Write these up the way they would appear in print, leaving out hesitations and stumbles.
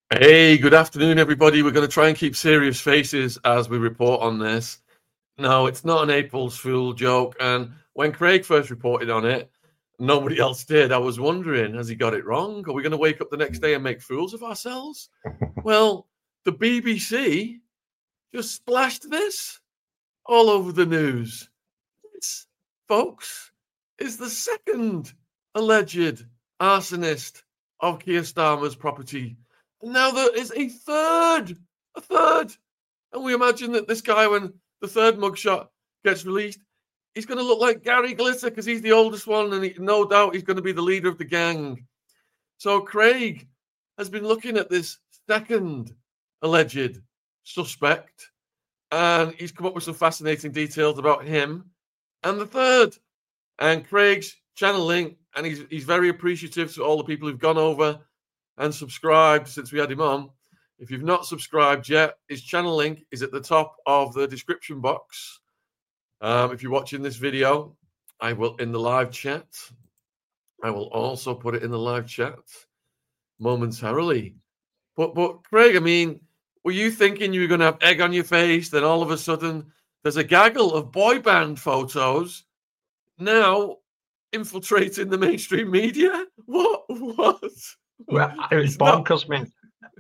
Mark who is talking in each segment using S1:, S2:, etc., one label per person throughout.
S1: Hey, good afternoon, everybody. We're going to try and keep serious faces as we report on this. No, it's not an April's Fool joke. And when Craig first reported on it, nobody else did. I was wondering, has he got it wrong? Are we going to wake up the next day and make fools of ourselves? Well, the BBC just splashed this all over the news. This, folks, is the second alleged arsonist of Keir Starmer's property. And now there is a third. And we imagine that this guy, when the third mugshot gets released, he's going to look like Gary Glitter because he's the oldest one, and no doubt he's going to be the leader of the gang. So Craig has been looking at this second alleged suspect, and he's come up with some fascinating details about him and the third. And Craig's channeling, and he's very appreciative to all the people who've gone over and subscribed since we had him on. If you've not subscribed yet, his channel link is at the top of the description box. If you're watching this video, I will in the live chat. I will also put it in the live chat momentarily. But Craig, I mean, were you thinking you were going to have egg on your face? Then all of a sudden, there's a gaggle of boy band photos now infiltrating the mainstream media. What?
S2: Well, it was bonkers, man.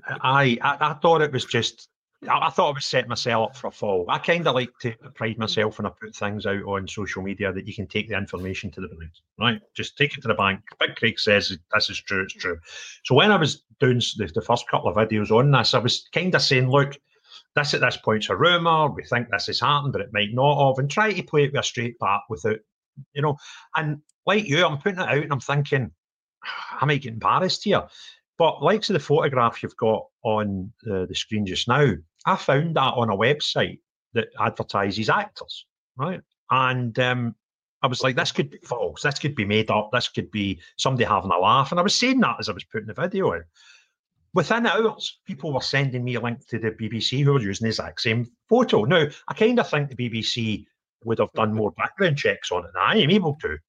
S2: I thought it was just. I thought I was setting myself up for a fall. I kind of like to pride myself when I put things out on social media that you can take the information to the bank, right? Just take it to the bank. Big Craig says this is true, it's true. So when I was doing the first couple of videos on this, I was kind of saying, look, this at this point's a rumour. We think this has happened, but it might not have, and try to play it with a straight bat without, And like you, I'm putting it out and I'm thinking, I might get embarrassed here. But likes of the photograph you've got on the screen just now, I found that on a website that advertises actors, right? And I was like, this could be false. This could be made up. This could be somebody having a laugh. And I was saying that as I was putting the video out. Within hours, people were sending me a link to the BBC who were using the exact same photo. Now, I kind of think the BBC would have done more background checks on it than I am able to.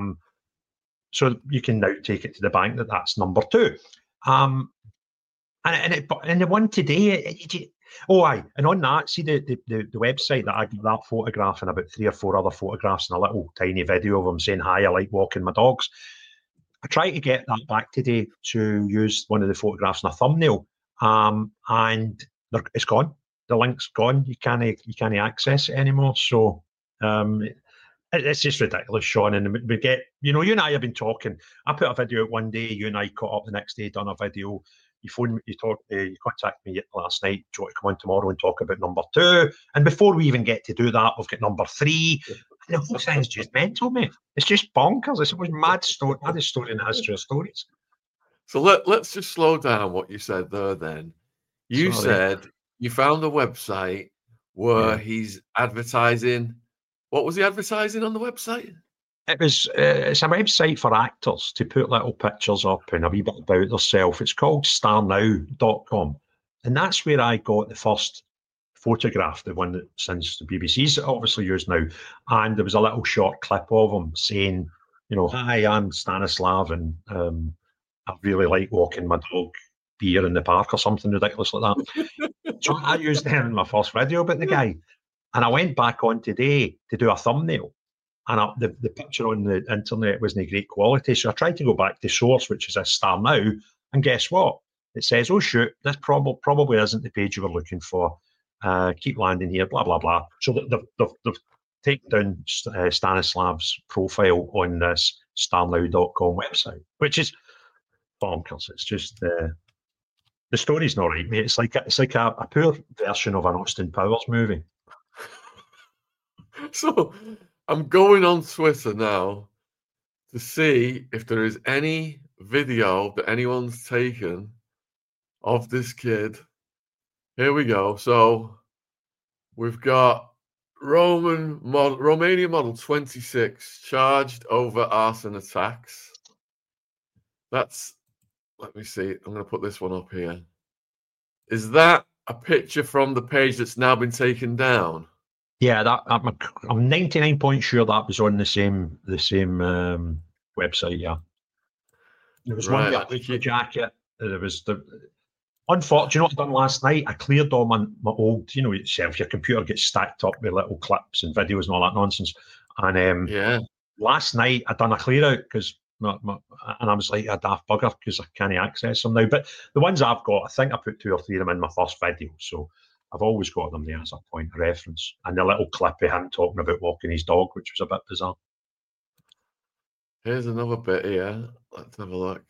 S2: So you can now take it to the bank that that's number two. And the one today, and on that, see the website that I got that photograph and about 3 or 4 other photographs and a little tiny video of him saying, hi, I like walking my dogs. I tried to get that back today to use one of the photographs in a thumbnail, and it's gone. The link's gone. You can't access it anymore. So it's just ridiculous, Sean. And we get, you and I have been talking. I put a video out one day. You and I caught up the next day, done a video. You phoned me, you contacted me last night. Do you want to come on tomorrow and talk about number 2? And before we even get to do that, we've got number 3. And the whole thing's just mental, mate. It's just bonkers. It's a mad story, maddest story in the history of stories.
S1: So let's just slow down what you said there. Then you said you found a website where he's advertising. What was he advertising on the website?
S2: It's a website for actors to put little pictures up and a wee bit about themselves. It's called starnow.com. And that's where I got the first photograph, the one that since the BBC's obviously used now. And there was a little short clip of him saying, hi, I'm Stanislav, and I really like walking my dog beer in the park or something ridiculous like that. So I used him in my first video about the guy. And I went back on today to do a thumbnail, and the picture on the internet wasn't great quality. So I tried to go back to source, which is a Star Now, and guess what? It says, oh, shoot, this probably isn't the page you were looking for. Keep landing here, blah, blah, blah. So they've taken down Stanislav's profile on this starnow.com website, which is bonkers. It's just the story's not right, mate. It's like a poor version of an Austin Powers movie.
S1: So I'm going on Twitter now to see if there is any video that anyone's taken of this kid. Here we go. So we've got Romania model 26 charged over arson attacks. Let me see. I'm going to put this one up here. Is that a picture from the page that's now been taken down?
S2: Yeah, I'm 99 sure that was on the same website. Yeah, there was one with a jacket. There was Unfortunately, you know what I done last night? I cleared all my old, you know, yourself, your computer gets stacked up with little clips and videos and all that nonsense. And
S1: Yeah.
S2: last night I done a clear out because and I was like a daft bugger because I can't access them now. But the ones I've got, I think I put 2 or 3 of them in my first video. So I've always got them there as a point of reference. And the little clip of him talking about walking his dog, which was a bit bizarre.
S1: Here's another bit here. Let's have a look.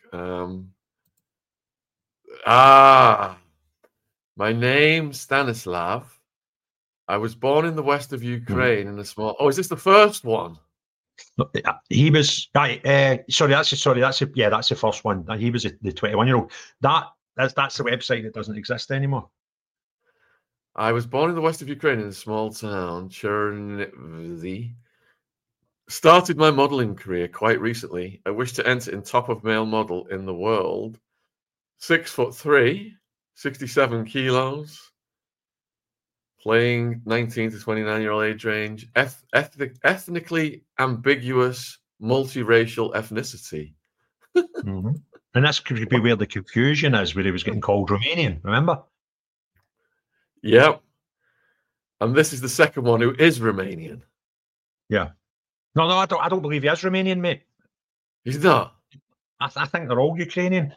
S1: My name Stanislav. I was born in the west of Ukraine in a small. Oh, is this the first one?
S2: He was. That's the first one. He was the 21-year-old. That's the website that doesn't exist anymore.
S1: I was born in the west of Ukraine in a small town, Chernivtsi. Started my modeling career quite recently. I wish to enter in top of male model in the world. 6'3", 67 kilos. Playing 19 to 29-year-old age range. Ethnically ambiguous, multiracial ethnicity.
S2: Mm-hmm. And that's could be where the confusion is, where he was getting called Romanian. Remember?
S1: Yeah. And this is the second one who is Romanian.
S2: Yeah. No, I don't believe he is Romanian, mate.
S1: He's not.
S2: I think they're all Ukrainian.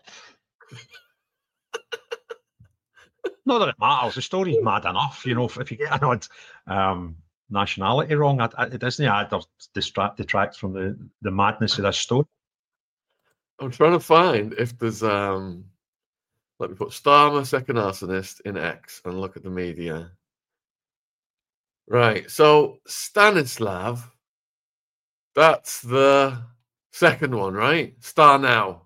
S2: Not that it matters. The story's mad enough, you know. If you get an odd nationality wrong, it doesn't add or detract from the madness of this story.
S1: I'm trying to find if there's let me put Starmer second arsonist in X and look at the media. Right, so Stanislav, that's the second one, right? Star Now.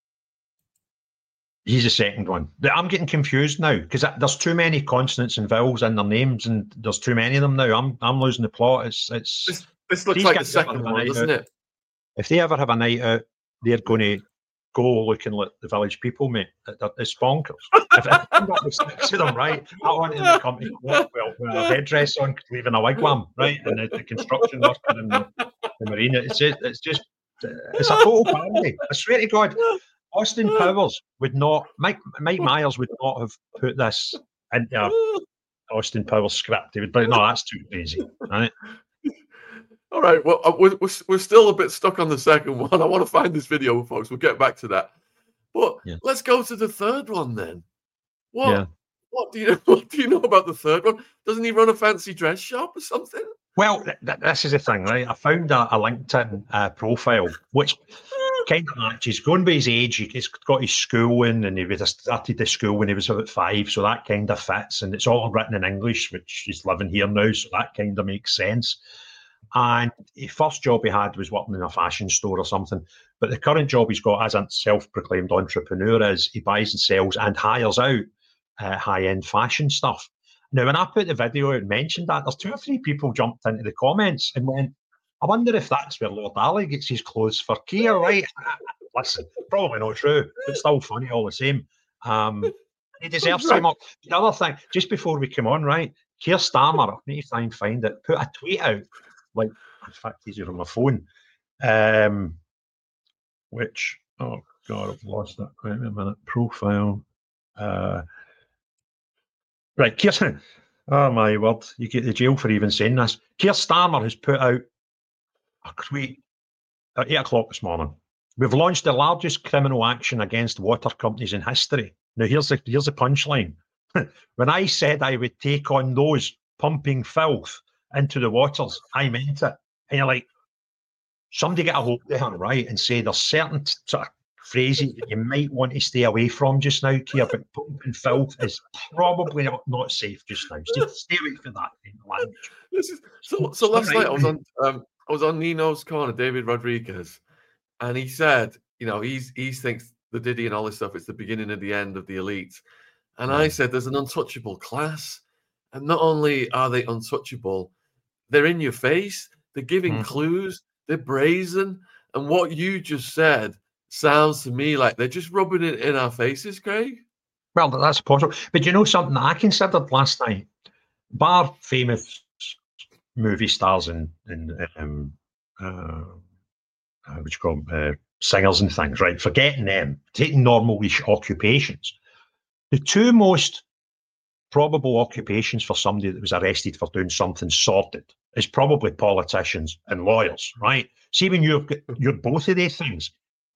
S2: He's the second one. I'm getting confused now because there's too many consonants and vowels in their names, and there's too many of them now. I'm losing the plot.
S1: This looks like the second one, doesn't it?
S2: If they ever have a night out, they're going to go looking like the Village People, mate. It's bonkers. If I'm not to them, right? I want them to come to court with a headdress on, leaving a wigwam, right? And the construction worker in the marina. It's a total parody. I swear to God. Austin Powers would not, Mike Myers would not have put this into Austin Powers script. He would, but no, that's too crazy, right?
S1: All right, well, we're still a bit stuck on the second one. I want to find this video, folks. We'll get back to that. But let's go to the third one then. What do you know about the third one? Doesn't he run a fancy dress shop or something?
S2: Well, this is the thing, right? I found a LinkedIn profile which kind of matches. Going by his age, he's got his schooling, and he would have started the school when he was about 5, so that kind of fits. And it's all written in English, which he's living here now, so that kind of makes sense. And the first job he had was working in a fashion store or something. But the current job he's got as a self-proclaimed entrepreneur is he buys and sells and hires out high-end fashion stuff. Now, when I put the video out and mentioned that, there's 2 or 3 people jumped into the comments and went, I wonder if that's where Lord Ali gets his clothes for Keir, right? Listen, probably not true, but still funny all the same. He deserves so much. The other thing, just before we come on, right, Keir Starmer, I need to try and find it, put a tweet out, like, in fact, easier on my phone, which, oh God, I've lost it. Wait a minute, profile. Right, Keir, oh my word, you get the jail for even saying this. Keir Starmer has put out a tweet at 8 o'clock this morning. We've launched the largest criminal action against water companies in history. Now, here's the punchline. When I said I would take on those pumping filth into the waters, I meant it. And you're like, somebody get a hold of him, right, and say there's certain sort of phrases that you might want to stay away from just now, Keir, but pumping filth is probably not safe just now. Stay away from that kind of language.
S1: So last night I was on Nino's Corner, David Rodriguez, and he said, you know, he thinks the Diddy and all this stuff is the beginning of the end of the elite. And I said, there's an untouchable class. And not only are they untouchable, they're in your face. They're giving clues. They're brazen. And what you just said sounds to me like they're just rubbing it in our faces, Craig.
S2: Well, that's possible. But you know something I considered last night? Bar famous movie stars and what you call them, singers and things, right? Forgetting them, taking normal occupations. The two most probable occupations for somebody that was arrested for doing something sordid is probably politicians and lawyers, right? See, when you're both of these things,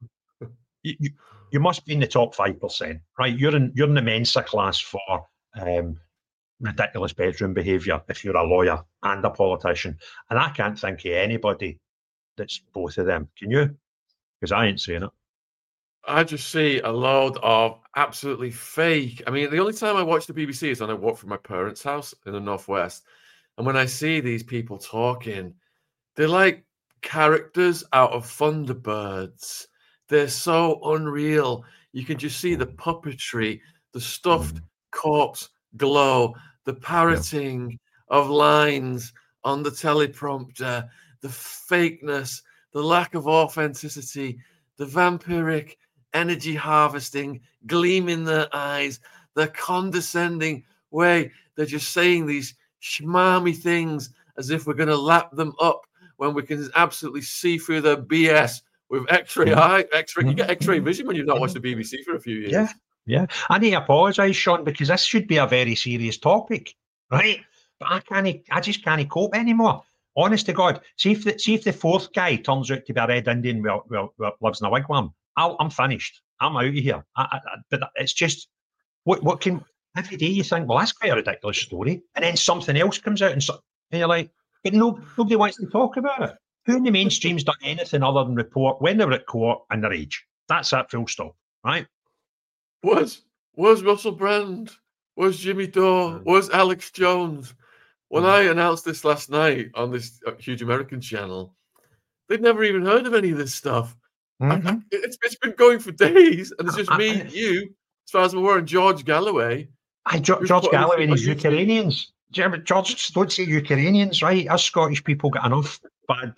S2: you must be in the top 5%, right? You're in the Mensa class for ridiculous bedroom behaviour if you're a lawyer and a politician. And I can't think of anybody that's both of them. Can you? Because I ain't saying it.
S1: I just see a load of absolutely fake. I mean, the only time I watch the BBC is when I walk from my parents' house in the Northwest. And when I see these people talking, they're like characters out of Thunderbirds. They're so unreal. You can just see the puppetry, the stuffed corpse glow, the parroting of lines on the teleprompter, the fakeness, the lack of authenticity, the vampiric energy harvesting, gleam in their eyes, the condescending way they're just saying these schmarmy things as if we're going to lap them up when we can absolutely see through their BS with X-ray eye. You get X-ray vision when you've not watched the BBC for a few years.
S2: Yeah. I need to apologise, Sean, because this should be a very serious topic, right? But I just can't cope anymore. Honest to God, see if the fourth guy turns out to be a Red Indian well lives in a wigwam, I'm finished. I'm out of here. But it's just what can every day you think, well, that's quite a ridiculous story, and then something else comes out, and you're like, but nobody wants to talk about it. Who in the mainstream's done anything other than report when they were at court and their age? That's that, full stop, right?
S1: Was Russell Brand? Was Jimmy Dore? Was Alex Jones? When I announced this last night on this huge American channel, they'd never even heard of any of this stuff. It's been going for days, and it's just me, you, as far as I'm aware, and George Galloway.
S2: George Galloway and his Ukrainians. George, don't say Ukrainians, right? Us Scottish people get enough bad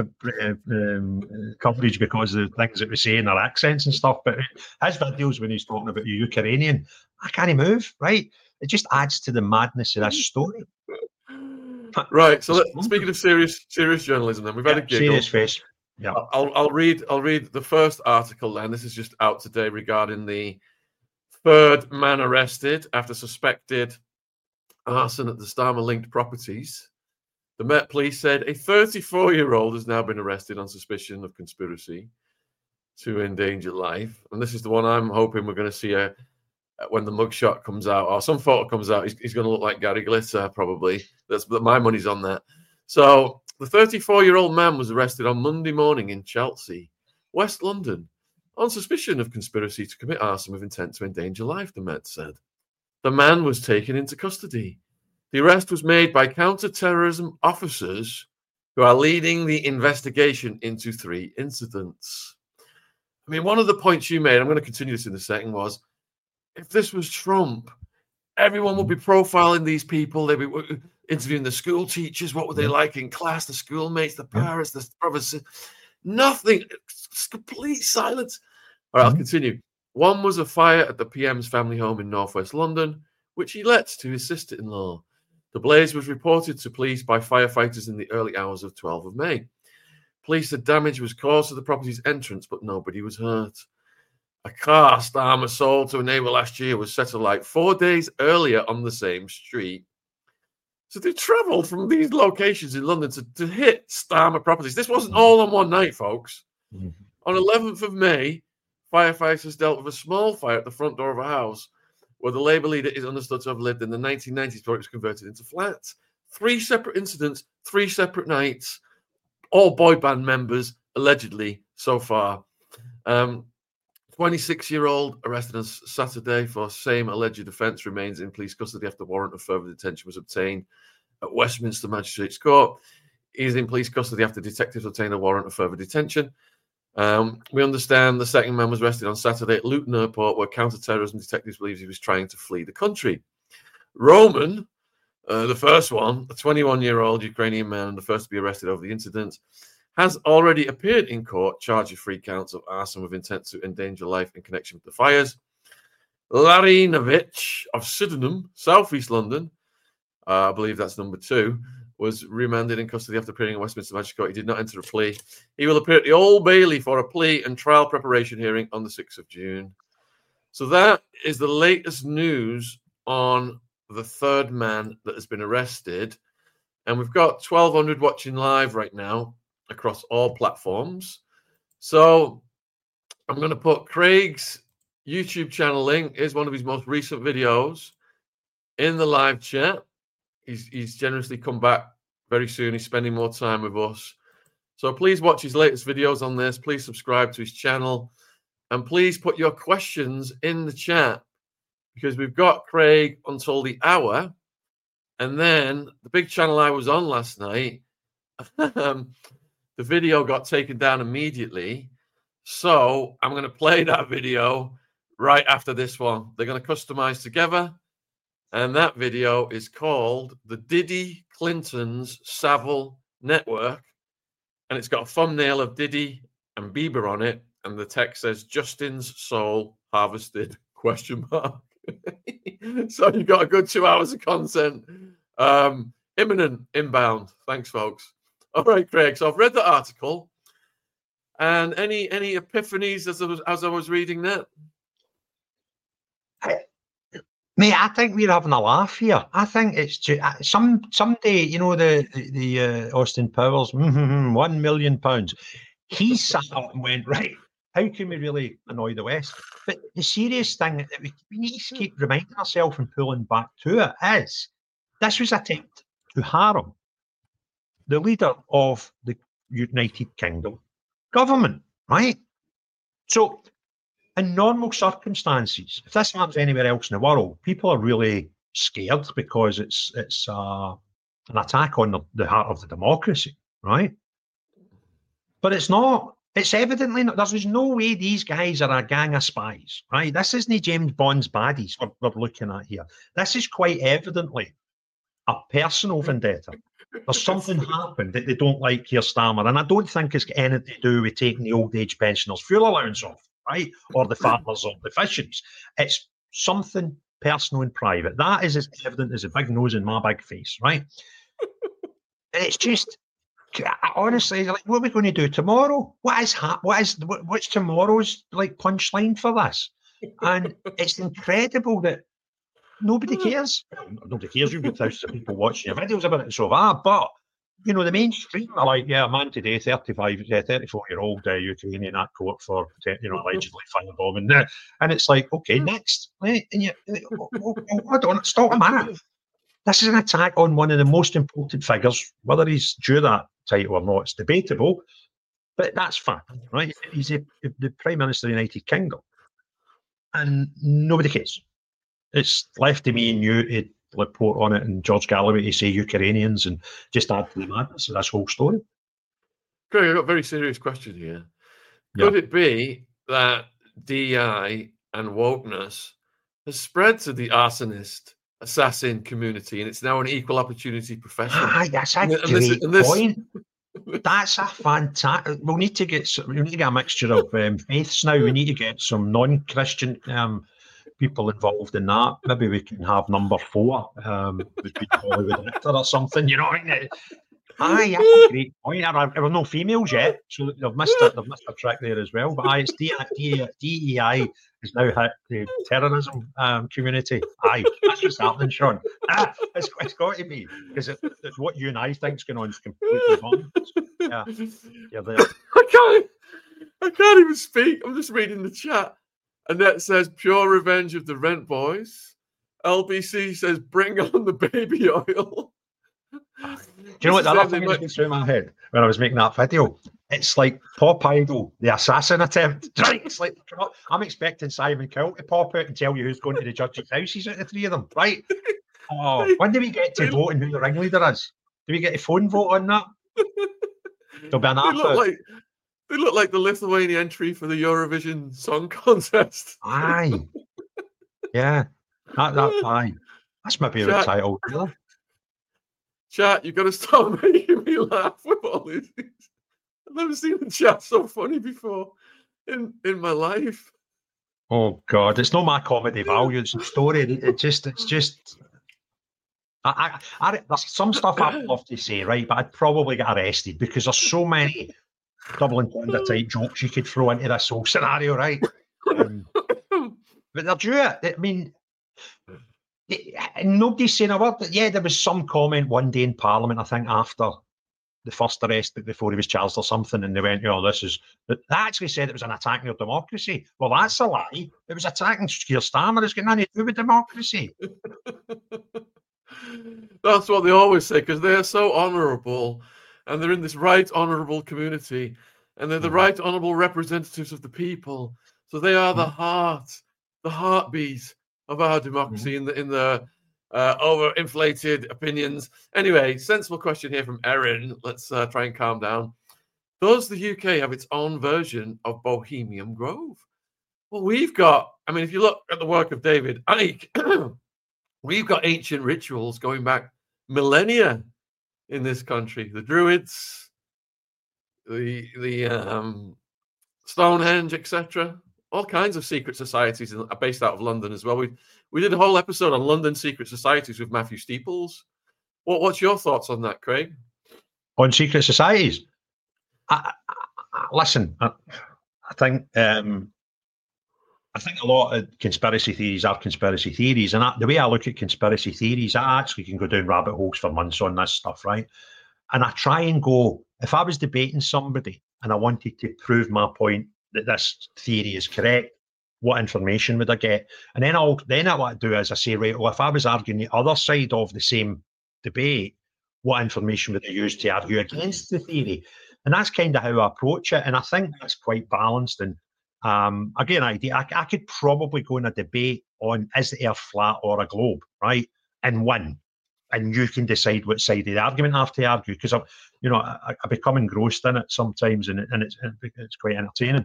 S2: coverage because of the things that we say in our accents and stuff. But his videos when he's talking about the Ukrainian, I can't move, right? It just adds to the madness of this story.
S1: Right. So speaking of serious journalism, then we've had a giggle.
S2: Serious face. Yeah.
S1: I'll read the first article then. This is just out today regarding the third man arrested after suspected arson at the Starmer-linked properties. The Met Police said a 34-year-old has now been arrested on suspicion of conspiracy to endanger life. And this is the one I'm hoping we're going to see when the mugshot comes out, or some photo comes out. He's going to look like Gary Glitter, probably. My money's on that. So the 34-year-old man was arrested on Monday morning in Chelsea, West London, on suspicion of conspiracy to commit arson with intent to endanger life, the Met said. The man was taken into custody. The arrest was made by counter-terrorism officers who are leading the investigation into 3 incidents. I mean, one of the points you made, I'm going to continue this in a second, was if this was Trump, everyone would be profiling these people. They'd be interviewing the school teachers. What were they like in class? The schoolmates, the parents, the brothers. Nothing. It's complete silence. All right, I'll continue. One was a fire at the PM's family home in northwest London, which he let to his sister-in-law. The blaze was reported to police by firefighters in the early hours of 12th of May. Police said damage was caused to the property's entrance, but nobody was hurt. A car Starmer sold to a neighbour last year was set alight 4 days earlier on the same street. So they travelled from these locations in London to hit Starmer properties. This wasn't all on one night, folks. On 11th of May, firefighters dealt with a small fire at the front door of a house where the Labour leader is understood to have lived in the 1990s before it was converted into flats. 3 separate incidents, 3 separate nights, all boy band members, allegedly, so far. 26-year-old arrested on Saturday for same alleged offence remains in police custody after warrant of further detention was obtained at Westminster Magistrates Court. He is in police custody after detectives obtained a warrant of further detention. We understand the second man was arrested on Saturday at Luton Airport, where counter-terrorism detectives believe he was trying to flee the country. Roman, the first one, a 21-year-old Ukrainian man, the first to be arrested over the incident, has already appeared in court, charged with 3 counts of arson with intent to endanger life in connection with the fires. Larinovich of Sydenham, southeast London, I believe that's number 2, was remanded in custody after appearing in Westminster Magistrates Court. He did not enter a plea. He will appear at the Old Bailey for a plea and trial preparation hearing on the 6th of June. So that is the latest news on the third man that has been arrested. And we've got 1,200 watching live right now across all platforms. So I'm going to put Craig's YouTube channel link. Is one of his most recent videos in the live chat. He's generously come back very soon. He's spending more time with us. So please watch his latest videos on this. Please subscribe to his channel. And please put your questions in the chat, because we've got Craig until the hour. And then the big channel I was on last night, the video got taken down immediately. So I'm going to play that video right after this one. They're going to customize together. And that video is called The Diddy Clinton's Savile Network. And it's got a thumbnail of Diddy and Bieber on it. And the text says, Justin's soul harvested, ? So you've got a good 2 hours of content. Imminent inbound. Thanks, folks. All right, Craig. So I've read the article. And any epiphanies as I was reading that?
S2: Mate, I think we're having a laugh here. I think it's just someday, you know, the Austin Powers, £1 million. He sat up and went, right, how can we really annoy the West? But the serious thing that we need to keep reminding ourselves and pulling back to it is this was an attempt to harm the leader of the United Kingdom government, right? So in normal circumstances, if this happens anywhere else in the world, people are really scared because it's an attack on the heart of the democracy, right? But it's not. It's evidently not. There's no way these guys are a gang of spies, right? This isn't James Bond's baddies we're looking at here. This is quite evidently a personal vendetta. There's something happened that they don't like Keir Starmer, and I don't think it's got anything to do with taking the old age pensioners' fuel allowance off, right? Or the farmers or the fisheries. It's something personal and private. That is as evident as a big nose in my big face, right? And it's just, honestly, like, what are we going to do tomorrow? What's tomorrow's like punchline for this? And it's incredible that nobody cares. Nobody cares. You've got thousands of people watching your videos about it so far, but you know, the mainstream are like, yeah, a man today, 34-year-old Ukrainian at court for, allegedly firebombing. And it's like, okay, next. Right? And hold on, stop a minute. This is an attack on one of the most important figures. Whether he's due that title or not, it's debatable, but that's fact, right? He's the Prime Minister of the United Kingdom, and nobody cares. It's left to me and you to report on it, and George Galloway to say Ukrainians, and just add to the madness of this whole story.
S1: Greg, I've got a very serious question here. Could it be that DI and wokeness has spread to the arsonist, assassin community, and it's now an equal opportunity profession?
S2: That's a great point. That's a fantastic. We need to get a mixture of faiths now. We need to get some non-Christian people involved in that. Maybe we can have number 4 would be Hollywood actor or something. You know what I mean? That's a great point. There were no females yet, so they've missed a trick there as well. But it's DEI has now hit the terrorism community. That's what's happening, Sean. It's got to be, because what you and I think is going on is completely wrong. Yeah, you're there.
S1: I can't even speak. I'm just reading the chat. Annette says, pure revenge of the Rent Boys. LBC says, bring on the baby oil.
S2: Do you know what the other thing that went through my head when I was making that video? It's like Pop Idol, the assassin attempt. Right? It's like, I'm expecting Simon Cowell to pop out and tell you who's going to the judge's houses out of the 3 of them, right? Oh, when do we get to vote on who the ringleader is? Do we get a phone vote on that? There'll be an
S1: They look like the Lithuanian entry for the Eurovision Song Contest.
S2: Aye. Yeah. Aye. That's maybe a title. Really.
S1: Chat, you've got to stop making me laugh with all these things. I've never seen the chat so funny before in my life.
S2: Oh God, it's not my comedy value. It's a story. It's just. There's some stuff I'd love to say, right? But I'd probably get arrested because there's so many double entendre type jokes you could throw into this whole scenario, right? But they're due it. I mean, nobody's saying a word. Yeah, there was some comment one day in Parliament, I think, after the first arrest, but before he was charged or something, and they went, this is... They actually said it was an attack on your democracy. Well, that's a lie. It was attacking Keir Starmer. It's got nothing to do with democracy.
S1: That's what they always say, because they're so honourable, and they're in this right honourable community, and they're the right honourable representatives of the people. So they are the heartbeat of our democracy in the overinflated opinions. Anyway, sensible question here from Erin. Let's try and calm down. Does the UK have its own version of Bohemian Grove? Well, we've got, I mean, if you look at the work of David Icke, we've got ancient rituals going back millennia in this country. The Druids, the Stonehenge, etc. All kinds of secret societies are based out of London as well. We did a whole episode on London secret societies with Matthew Steeples. What's your thoughts on that, Craig?
S2: On secret societies? Listen, I think a lot of conspiracy theories are conspiracy theories, and the way I look at conspiracy theories, I actually can go down rabbit holes for months on this stuff, right? And I try and go, if I was debating somebody and I wanted to prove my point that this theory is correct, what information would I get? And then what I do is I say, right, well, if I was arguing the other side of the same debate, what information would I use to argue against the theory? And that's kind of how I approach it. And I think that's quite balanced. And again, I could probably go in a debate on, is the Earth flat or a globe, right? And win. And you can decide which side of the argument I have to argue, because I become engrossed in it sometimes, and it's quite entertaining.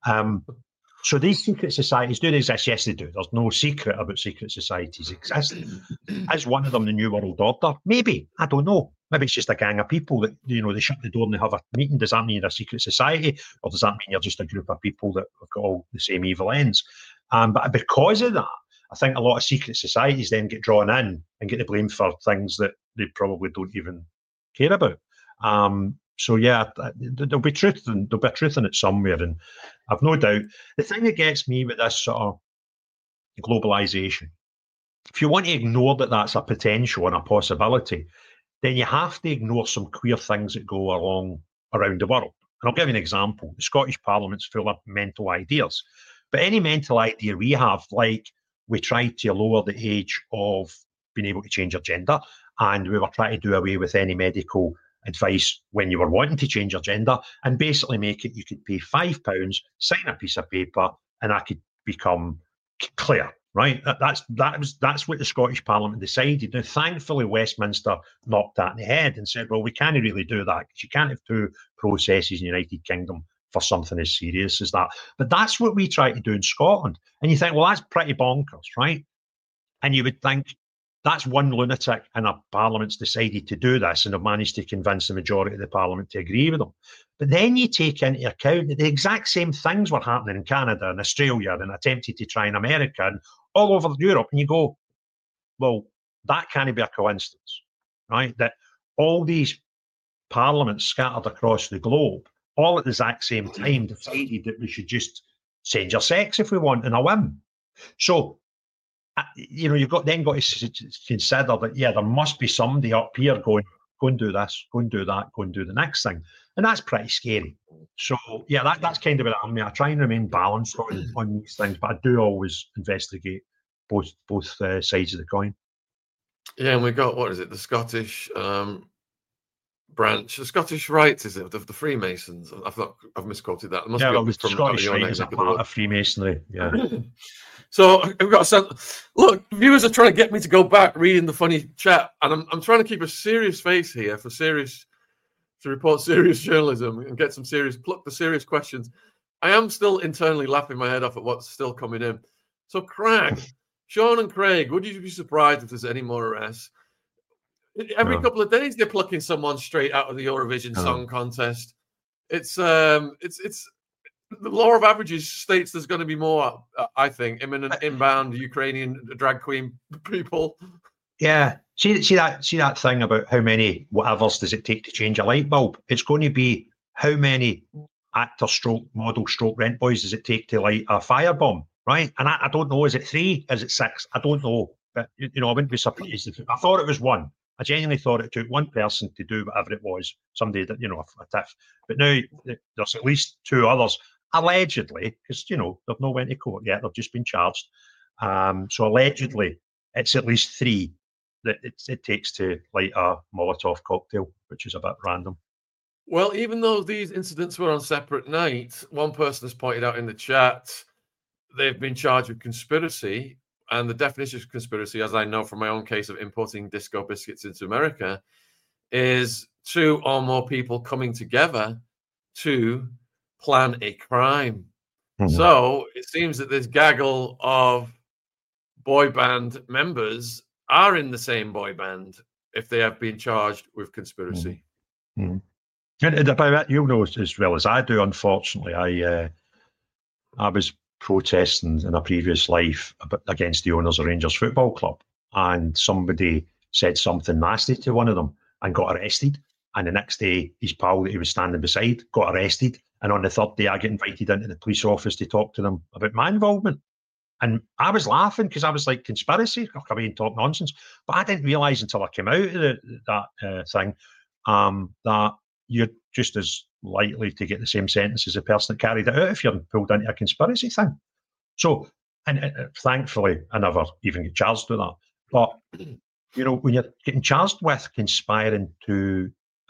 S2: So these secret societies, do they exist? Yes, they do. There's no secret about secret societies existing. Is one of them the New World Order? Maybe. I don't know. Maybe it's just a gang of people that, they shut the door and they have a meeting. Does that mean you're a secret society? Or does that mean you're just a group of people that have got all the same evil ends? But because of that, I think a lot of secret societies then get drawn in and get the blame for things that they probably don't even care about. So yeah, there'll be truth in it somewhere, and I've no doubt. The thing that gets me with this sort of globalization, if you want to ignore that that's a potential and a possibility, then you have to ignore some queer things that go along around the world. And I'll give you an example. The Scottish Parliament's full of mental ideas, but any mental idea we have, like we tried to lower the age of being able to change your gender, and we were trying to do away with any medical advice when you were wanting to change your gender, and basically make it you could pay £5, sign a piece of paper, and I could become clear, right? That's what the Scottish Parliament decided. Now, thankfully, Westminster knocked that in the head and said, well, we can't really do that, because you can't have two processes in the United Kingdom for something as serious as that. But that's what we try to do in Scotland. And you think, well, that's pretty bonkers, right? And you would think, that's one lunatic in a parliament's decided to do this and have managed to convince the majority of the parliament to agree with them. But then you take into account that the exact same things were happening in Canada and Australia and attempted to try in America and all over Europe. And you go, well, that can't be a coincidence, right? That all these parliaments scattered across the globe, all at the exact same time, decided that we should just change our sex if we want in a whim. So, you've got to consider that, yeah, there must be somebody up here going, go and do this, go and do that, go and do the next thing. And that's pretty scary. So, yeah, that's kind of what I mean. I try and remain balanced on these things, but I do always investigate both sides of the coin.
S1: Yeah, and we've got, the Scottish branch, the Scottish Rites, is it, of the Freemasons? I've misquoted that. It must be
S2: the Scottish Rite is a part of Freemasonry, yeah.
S1: So I've got look, viewers are trying to get me to go back reading the funny chat, and I'm trying to keep a serious face here to report serious journalism and get pluck the serious questions. I am still internally laughing my head off at what's still coming in. So Craig, Sean and Craig, would you be surprised if there's any more arrests? Every couple of days they're plucking someone straight out of the Eurovision Song Contest. It's the law of averages states there's going to be more, I think, imminent inbound Ukrainian drag queen people.
S2: Yeah. See that thing about how many whatevers does it take to change a light bulb? It's going to be how many actor stroke model stroke rent boys does it take to light a firebomb? right? And I don't know, is it 3? Is it 6? I don't know. But, I wouldn't be surprised if I thought it was 1. I genuinely thought it took one person to do whatever it was. Somebody that, a tiff. But now there's at least 2 others, allegedly, because, they've not went to court yet. They've just been charged. So allegedly, it's at least 3 that it takes to light a Molotov cocktail, which is a bit random.
S1: Well, even though these incidents were on separate nights, one person has pointed out in the chat they've been charged with conspiracy. And the definition of conspiracy, as I know from my own case of importing disco biscuits into America, is 2 or more people coming together to plan a crime. Mm-hmm. So it seems that this gaggle of boy band members are in the same boy band if they have been charged with conspiracy.
S2: Mm-hmm. And about that, you'll know as well as I do, unfortunately. I was protesting in a previous life against the owners of Rangers Football Club, and somebody said something nasty to one of them and got arrested. And the next day, his pal that he was standing beside got arrested. And on the 3rd day, I get invited into the police office to talk to them about my involvement. And I was laughing because I was like, conspiracy? I'll come in and talk nonsense. But I didn't realise until I came out of that thing that you're just as likely to get the same sentence as the person that carried it out if you're pulled into a conspiracy thing. So, and thankfully, I never even get charged with that. But, when you're getting charged with conspiring to,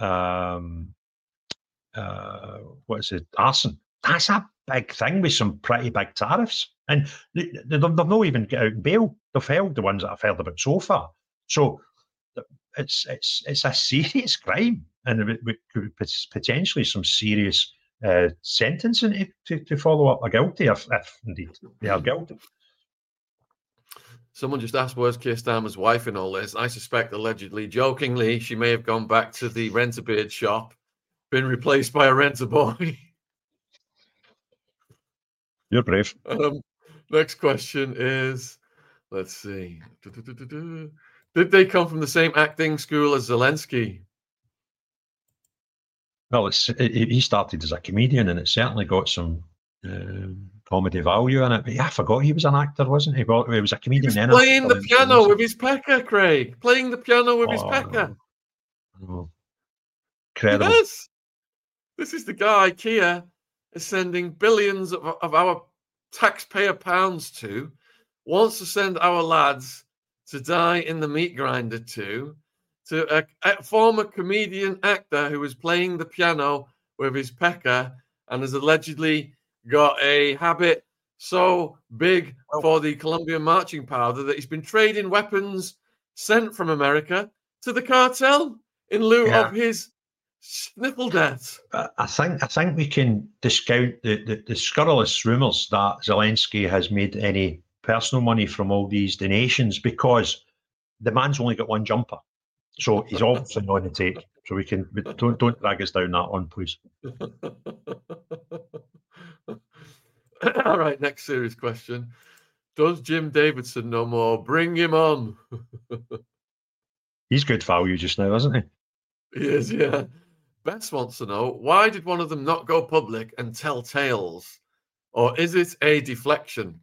S2: arson, that's a big thing with some pretty big tariffs. And they've not even get out bail. They've held the ones that I've heard about so far. So it's a serious crime, and it could potentially some serious sentencing to follow up a guilty if indeed they are guilty.
S1: Someone just asked, where's Keir Starmer's wife in all this? I suspect, allegedly, jokingly, she may have gone back to the Rent-A-Beard shop, been replaced by a rent-a-boy.
S2: You're brave.
S1: Next question is, let's see. Did they come from the same acting school as Zelensky?
S2: Well, he started as a comedian, and it certainly got some comedy value in it. But yeah, I forgot he was an actor, wasn't he? Well, he was a comedian.
S1: He was playing the piano with his pecker, Craig. Playing the piano with his pecker.
S2: Oh, incredible.
S1: Yes. This is the guy Keir is sending billions of our taxpayer pounds to, wants to send our lads to die in the meat grinder to a former comedian actor who was playing the piano with his pecker and has allegedly got a habit so big for the Colombian marching powder that he's been trading weapons sent from America to the cartel in lieu of his sniffle death.
S2: I think we can discount the scurrilous rumours that Zelensky has made any personal money from all these donations, because the man's only got one jumper. So he's obviously on the take. So we can don't drag us down that one, please.
S1: All right, next serious question. Does Jim Davidson know more? Bring him on.
S2: He's good value just now, isn't he?
S1: He is, yeah. Bess wants to know, why did one of them not go public and tell tales? Or is it a deflection?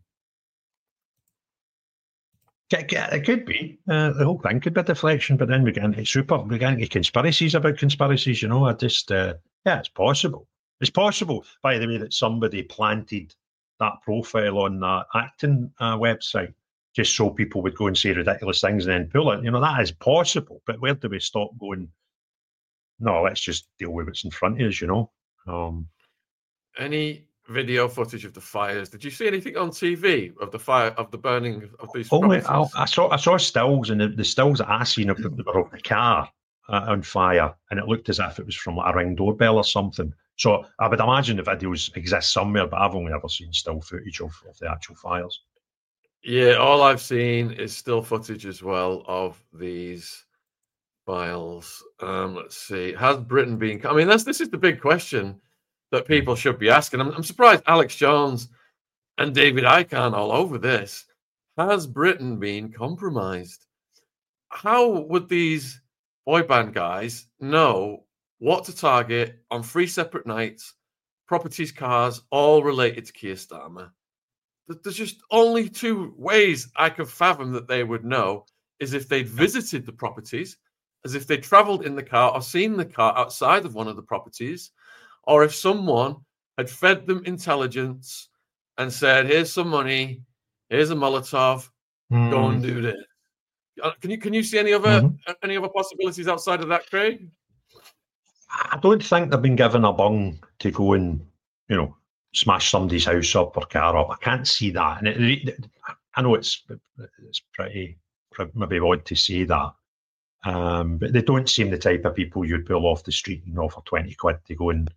S2: It could be. The whole thing could be a deflection, but then we get into conspiracies about conspiracies, I just, it's possible. It's possible, by the way, that somebody planted that profile on that acting website just so people would go and say ridiculous things and then pull it. That is possible, but where do we stop going, no, let's just deal with what's in front of us,
S1: Any video footage of the fires? Did you see anything on TV of the fire, of the burning of these
S2: properties?
S1: I
S2: saw stills, and the stills that I seen of the car on fire, and it looked as if it was from like a Ring doorbell or something. So I would imagine the videos exist somewhere, but I've only ever seen still footage of the actual fires.
S1: Yeah, all I've seen is still footage as well of these files. Let's see. Has Britain been? I mean, this is the big question that people should be asking. I'm surprised Alex Jones and David Icke aren't all over this. Has Britain been compromised? How would these boy band guys know what to target on 3 separate nights, properties, cars, all related to Keir Starmer? there's just only two ways I could fathom that they would know is if they'd visited the properties, as if they traveled in the car or seen the car outside of one of the properties, or if someone had fed them intelligence and said, here's some money, here's a Molotov, go and do this. Can you see any other possibilities outside of that, Craig?
S2: I don't think they've been given a bung to go and, smash somebody's house up or car up. I can't see that. And I know it's pretty maybe odd to say that. But they don't seem the type of people you'd pull off the street and offer 20 quid to go and,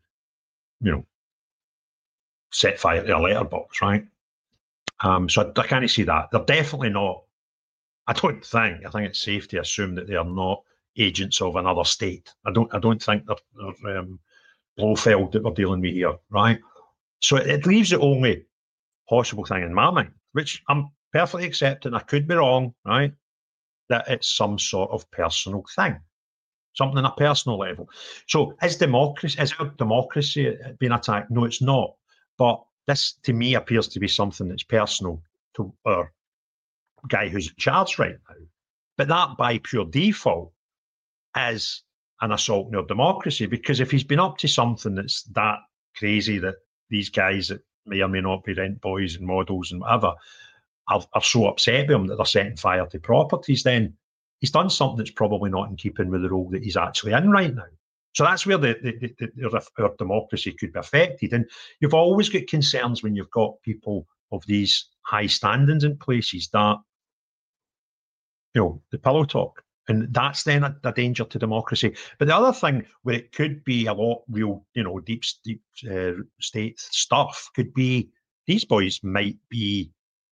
S2: set fire to a letterbox, right? So I can't see that. They're definitely not. I think it's safe to assume that they are not agents of another state. I don't think they're Blofeld that we're dealing with here, right? So it leaves the only possible thing in my mind, which I'm perfectly accepting. I could be wrong, right? That it's some sort of personal thing, something on a personal level. So is our democracy being attacked? No, it's not. But this, to me, appears to be something that's personal to our guy who's in charge right now. But that, by pure default, is an assault on our democracy, because if he's been up to something that's that crazy that these guys that may or may not be rent boys and models and whatever are so upset with him that they're setting fire to properties, then he's done something that's probably not in keeping with the role that he's actually in right now. So that's where our democracy could be affected. And you've always got concerns when you've got people of these high standings in places that, the pillow talk. And that's then a danger to democracy. But the other thing where it could be a lot real, deep state stuff could be these boys might be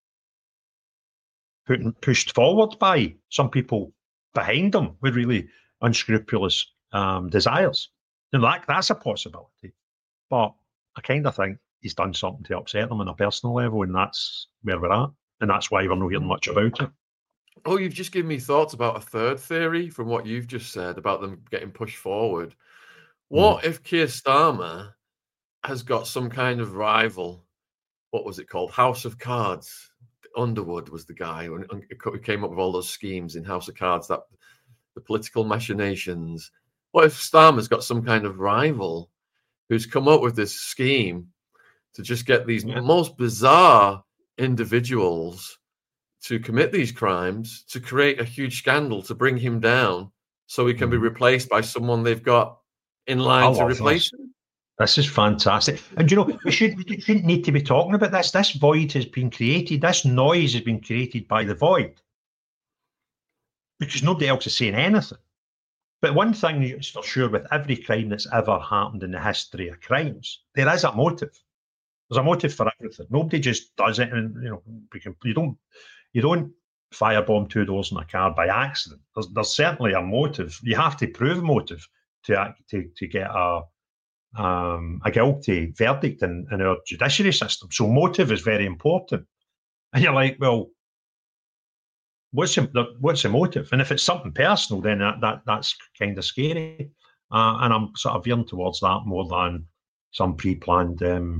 S2: pushed forward by some people behind them with really unscrupulous desires. And that's a possibility. But I kind of think he's done something to upset them on a personal level, and that's where we're at. And that's why we're not hearing much about it.
S1: Oh, you've just given me thoughts about a third theory from what you've just said about them getting pushed forward. What if Keir Starmer has got some kind of rival? What was it called? House of Cards. Underwood was the guy who came up with all those schemes in House of Cards, that the political machinations. What if Starmer's got some kind of rival who's come up with this scheme to just get these most bizarre individuals to commit these crimes, to create a huge scandal, to bring him down so he can be replaced by someone they've got in line to replace him?
S2: This is fantastic. And, we shouldn't need to be talking about this. This void has been created. This noise has been created by the void, because nobody else is saying anything. But one thing is for sure, with every crime that's ever happened in the history of crimes, there is a motive. There's a motive for everything. Nobody just does it, and you don't firebomb two doors in a car by accident. There's certainly a motive. You have to prove a motive to get a guilty verdict in our judiciary system. So motive is very important. And you're like, well, what's the motive? And if it's something personal, then that's kind of scary. And I'm sort of veering towards that more than some pre-planned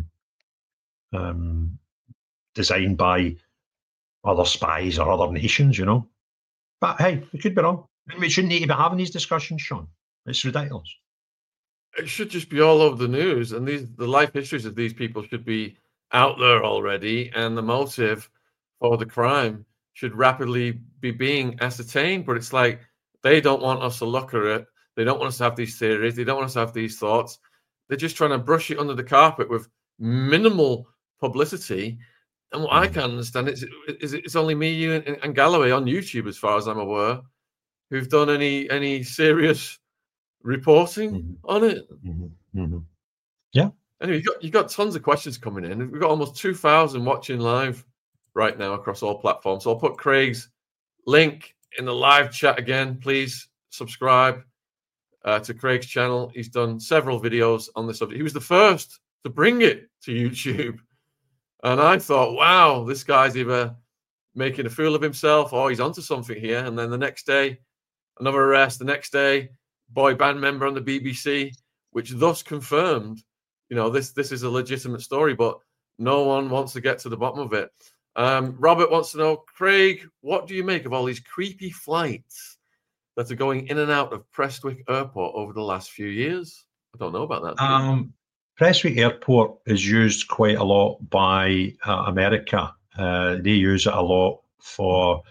S2: design by other spies or other nations, But hey, we could be wrong. We shouldn't need to be having these discussions, Sean. It's ridiculous.
S1: It should just be all over the news, and the life histories of these people should be out there already, and the motive for the crime should rapidly be being ascertained. But it's like they don't want us to look at it. They don't want us to have these theories. They don't want us to have these thoughts. They're just trying to brush it under the carpet with minimal publicity. And what I can understand is it's only me, you, and Galloway on YouTube, as far as I'm aware, who've done any serious reporting on it.
S2: Yeah.
S1: Anyway, you got tons of questions coming in. We've got almost 2,000 watching live right now across all platforms. So I'll put Craig's link in the live chat again. Please subscribe to Craig's channel. He's done several videos on this subject. He was the first to bring it to YouTube. And I thought, wow, this guy's either making a fool of himself or he's onto something here. And then the next day, another arrest. The next day, boy band member on the BBC, which thus confirmed, this is a legitimate story. But no one wants to get to the bottom of it. Robert wants to know, Craig, what do you make of all these creepy flights that are going in and out of Prestwick Airport over the last few years? I don't know about that.
S2: Prestwick Airport is used quite a lot by America. They use it a lot for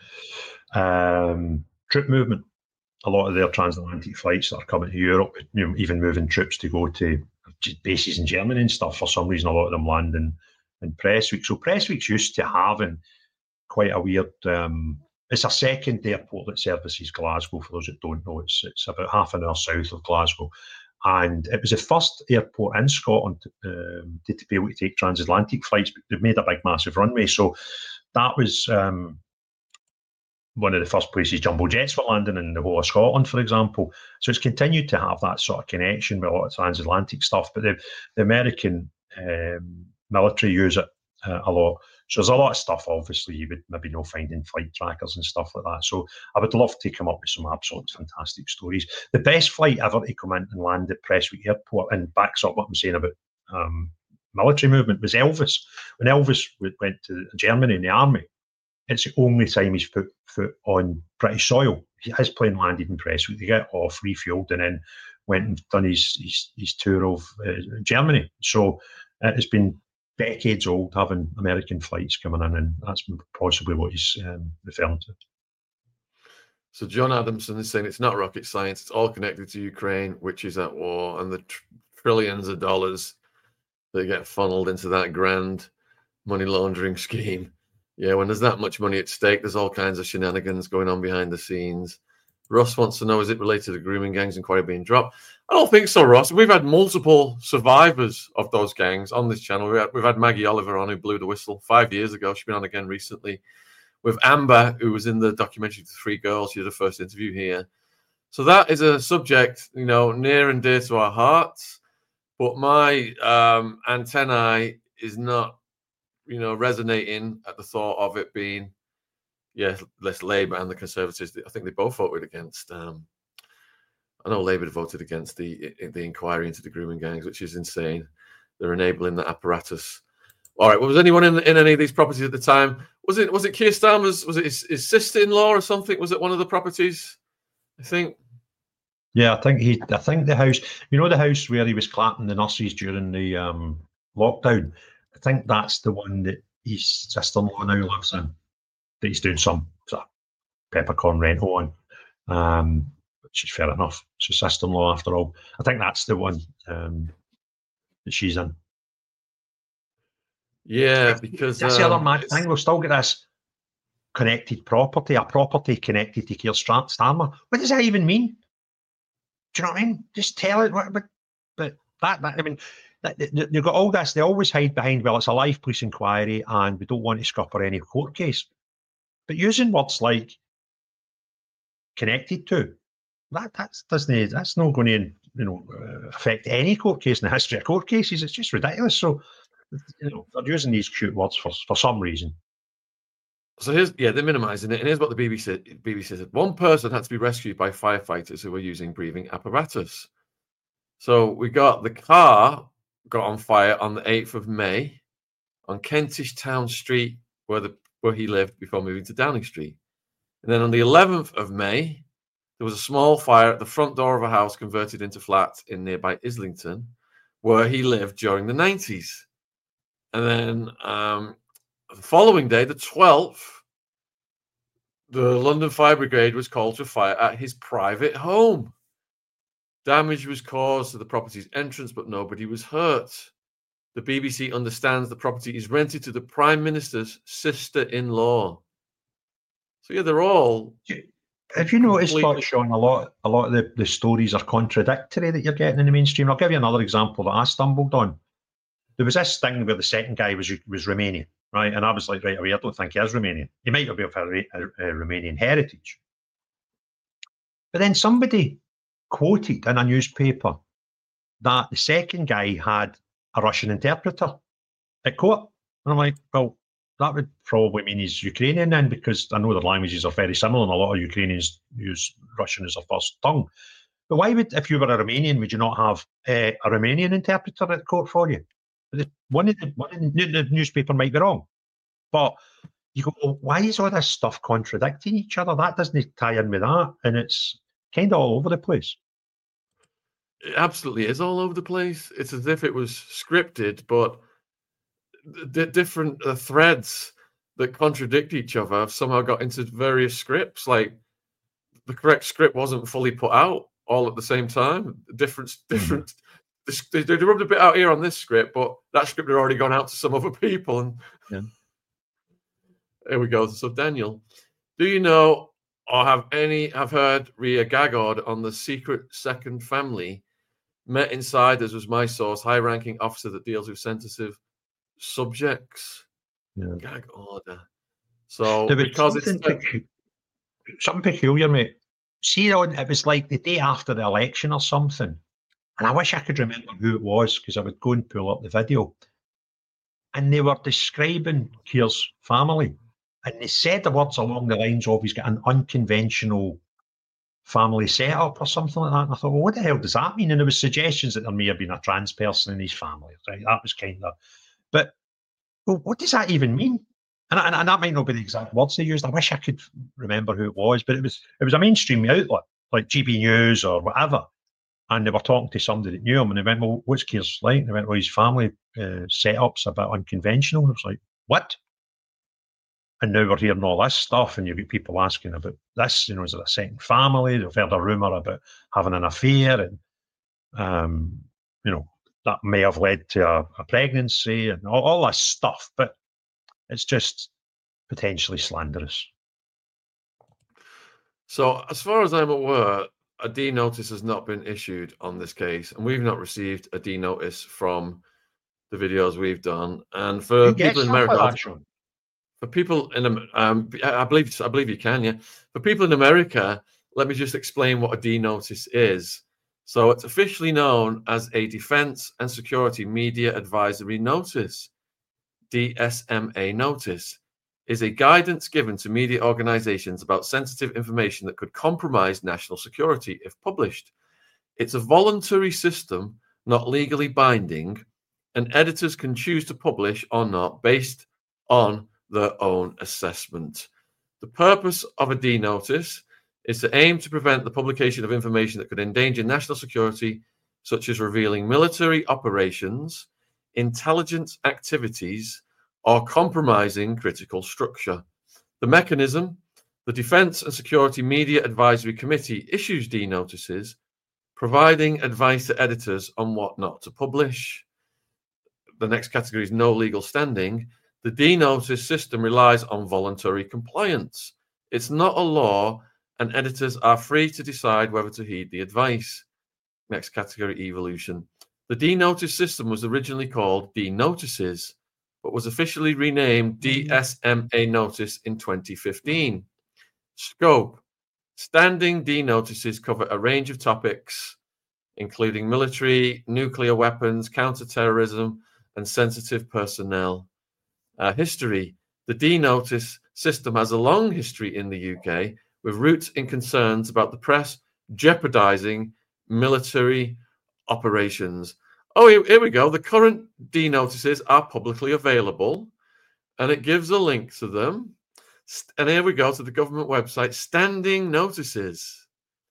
S2: troop movement. A lot of their transatlantic flights that are coming to Europe, even moving troops to go to bases in Germany and stuff, for some reason, a lot of them land in Prestwick. So Prestwick's used to having quite a weird... it's a second airport that services Glasgow, for those that don't know. It's about half an hour south of Glasgow. And it was the first airport in Scotland to be able to take transatlantic flights, but they've made a big, massive runway. So that was one of the first places jumbo jets were landing in the whole of Scotland, for example. So it's continued to have that sort of connection with a lot of transatlantic stuff. But the American military use it a lot. So there's a lot of stuff, obviously, you would maybe not find in flight trackers and stuff like that. So I would love to come up with some absolutely fantastic stories. The best flight ever to come in and land at Prestwick Airport, and backs up what I'm saying about military movement, was Elvis. When Elvis went to Germany in the army, it's the only time he's put foot on British soil. His plane landed in Prestwick. They got off, refueled, and then went and done his tour of Germany. So it's been decades old, having American flights coming in, and that's possibly what he's referring to.
S1: So John Adamson is saying it's not rocket science, it's all connected to Ukraine, which is at war, and the trillions of dollars that get funneled into that grand money laundering scheme. Yeah, when there's that much money at stake, there's all kinds of shenanigans going on behind the scenes. Russ wants to know, is it related to the grooming gangs inquiry being dropped? I don't think so, Ross. We've had multiple survivors of those gangs on this channel. We've had Maggie Oliver on, who blew the whistle 5 years ago. She's been on again recently. With Amber, who was in the documentary The Three Girls. She did her first interview here. So that is a subject, near and dear to our hearts. But my antennae is not, resonating at the thought of it being, less Labour and the Conservatives. I think they both voted against. I know Labour voted against the inquiry into the grooming gangs, which is insane. They're enabling the apparatus. All right. Well, was anyone in any of these properties at the time? Was it Keir Starmer's? Was it his sister-in-law or something? Was it one of the properties? I think.
S2: Yeah, I think the house. The house where he was clapping the nurses during the lockdown. I think that's the one that his sister-in-law now lives in. That he's doing some sort of peppercorn rental on, which is fair enough. It's his sister-in-law after all. I think that's the one that she's in.
S1: Yeah, because
S2: that's the other mad thing. We've still got this connected property, a property connected to Keir Starmer. What does that even mean? Do you know what I mean? Just tell it. But that I mean, you've got all this. They always hide behind, well, it's a live police inquiry and we don't want to scupper any court case. But using words like connected to, that's not going to affect any court case in the history of court cases. It's just ridiculous. So they're using these cute words for some reason.
S1: So they're minimising it. And here's what the BBC said. One person had to be rescued by firefighters who were using breathing apparatus. So we got the car got on fire on the 8th of May on Kentish Town Street, where he lived before moving to Downing Street. And then on the 11th of May, there was a small fire at the front door of a house converted into flats in nearby Islington, where he lived during the 90s. And then the following day, the 12th, the London Fire Brigade was called to fire at his private home. Damage was caused to the property's entrance, but nobody was hurt. The BBC understands the property is rented to the Prime Minister's sister-in-law. So yeah, they're all.
S2: Have you noticed, Sean, a lot of the stories are contradictory that you're getting in the mainstream? I'll give you another example that I stumbled on. There was this thing where the second guy was Romanian, right? And I was like, right away, I don't think he is Romanian. He might be of a Romanian heritage. But then somebody quoted in a newspaper that the second guy had a Russian interpreter at court. And I'm like, well, that would probably mean he's Ukrainian then, because I know their languages are very similar and a lot of Ukrainians use Russian as their first tongue. But why would, if you were a Romanian, would you not have a Romanian interpreter at court for you? One of the newspaper might be wrong, but you go, well, why is all this stuff contradicting each other? That doesn't tie in with that, and it's kind of all over the place.
S1: It absolutely is all over the place. It's as if it was scripted, but the different threads that contradict each other have somehow got into various scripts. Like the correct script wasn't fully put out all at the same time. Different. They rubbed a bit out here on this script, but that script had already gone out to some other people. And here we go. So Daniel, do you know or have heard Ria Gagod on the secret second family? Met Insiders was my source, high-ranking officer that deals with sensitive subjects. Gag order. So because it's
S2: something peculiar, mate. See, it was like the day after the election or something, and I wish I could remember who it was because I would go and pull up the video, and they were describing Keir's family, and they said the words along the lines of he's got an unconventional family setup or something like that. And I thought, well, what the hell does that mean? And there was suggestions that there may have been a trans person in his family. Right? That was kind of, but well, what does that even mean? And that might not be the exact words they used. I wish I could remember who it was, but it was a mainstream outlet like GB News or whatever. And they were talking to somebody that knew him, and they went, well, what's Keir's like? And they went, well, his family setup's a bit unconventional. And I was like, what? And now we're hearing all this stuff, and you've got people asking about this, is it a second family? They've heard a rumour about having an affair, and, that may have led to a pregnancy and all this stuff, but it's just potentially slanderous.
S1: So as far as I'm aware, a D notice has not been issued on this case, and we've not received a D notice from the videos we've done. And for people in America, for people in, I believe you can, yeah. For people in America, let me just explain what a D notice is. So it's officially known as a Defense and Security Media Advisory Notice. DSMA notice is a guidance given to media organizations about sensitive information that could compromise national security if published. It's a voluntary system, not legally binding, and editors can choose to publish or not based on their own assessment. The purpose of a D notice is to aim to prevent the publication of information that could endanger national security, such as revealing military operations, intelligence activities, or compromising critical structure. The mechanism, the Defense and Security Media Advisory Committee issues D notices, providing advice to editors on what not to publish. The next category is no legal standing. The D notice system relies on voluntary compliance. It's not a law, and editors are free to decide whether to heed the advice. Next category, evolution. The D notice system was originally called D notices, but was officially renamed DSMA notice in 2015. Scope. Standing D notices cover a range of topics, including military, nuclear weapons, counterterrorism, and sensitive personnel. History. The D notice system has a long history in the UK, with roots in concerns about the press jeopardizing military operations. Oh, here we go. The current D notices are publicly available, and it gives a link to them. And here we go to the government website, standing notices.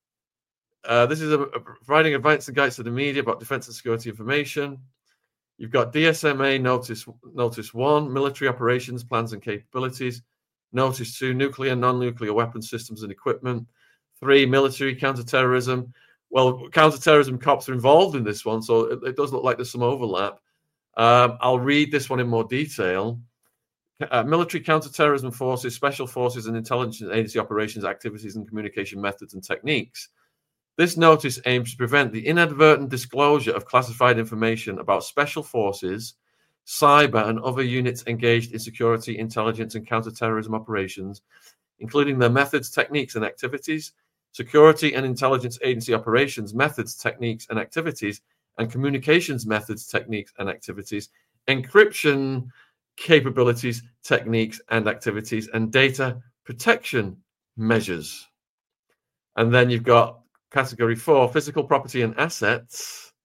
S1: This is providing advice and guidance to the media about defense and security information. You've got DSMA notice 1, military operations, plans and capabilities. Notice 2, nuclear and non-nuclear weapon systems and equipment. 3, military counterterrorism. Well, counterterrorism cops are involved in this one, so it does look like there's some overlap. I'll read this one in more detail. Military counterterrorism forces, special forces, and intelligence agency operations, activities, and communication methods and techniques. This notice aims to prevent the inadvertent disclosure of classified information about special forces, cyber, and other units engaged in security, intelligence, and counterterrorism operations, including their methods, techniques, and activities, security and intelligence agency operations, methods, techniques, and activities, and communications methods, techniques, and activities, encryption capabilities, techniques, and activities, and data protection measures. And then you've got category 4, physical property and assets.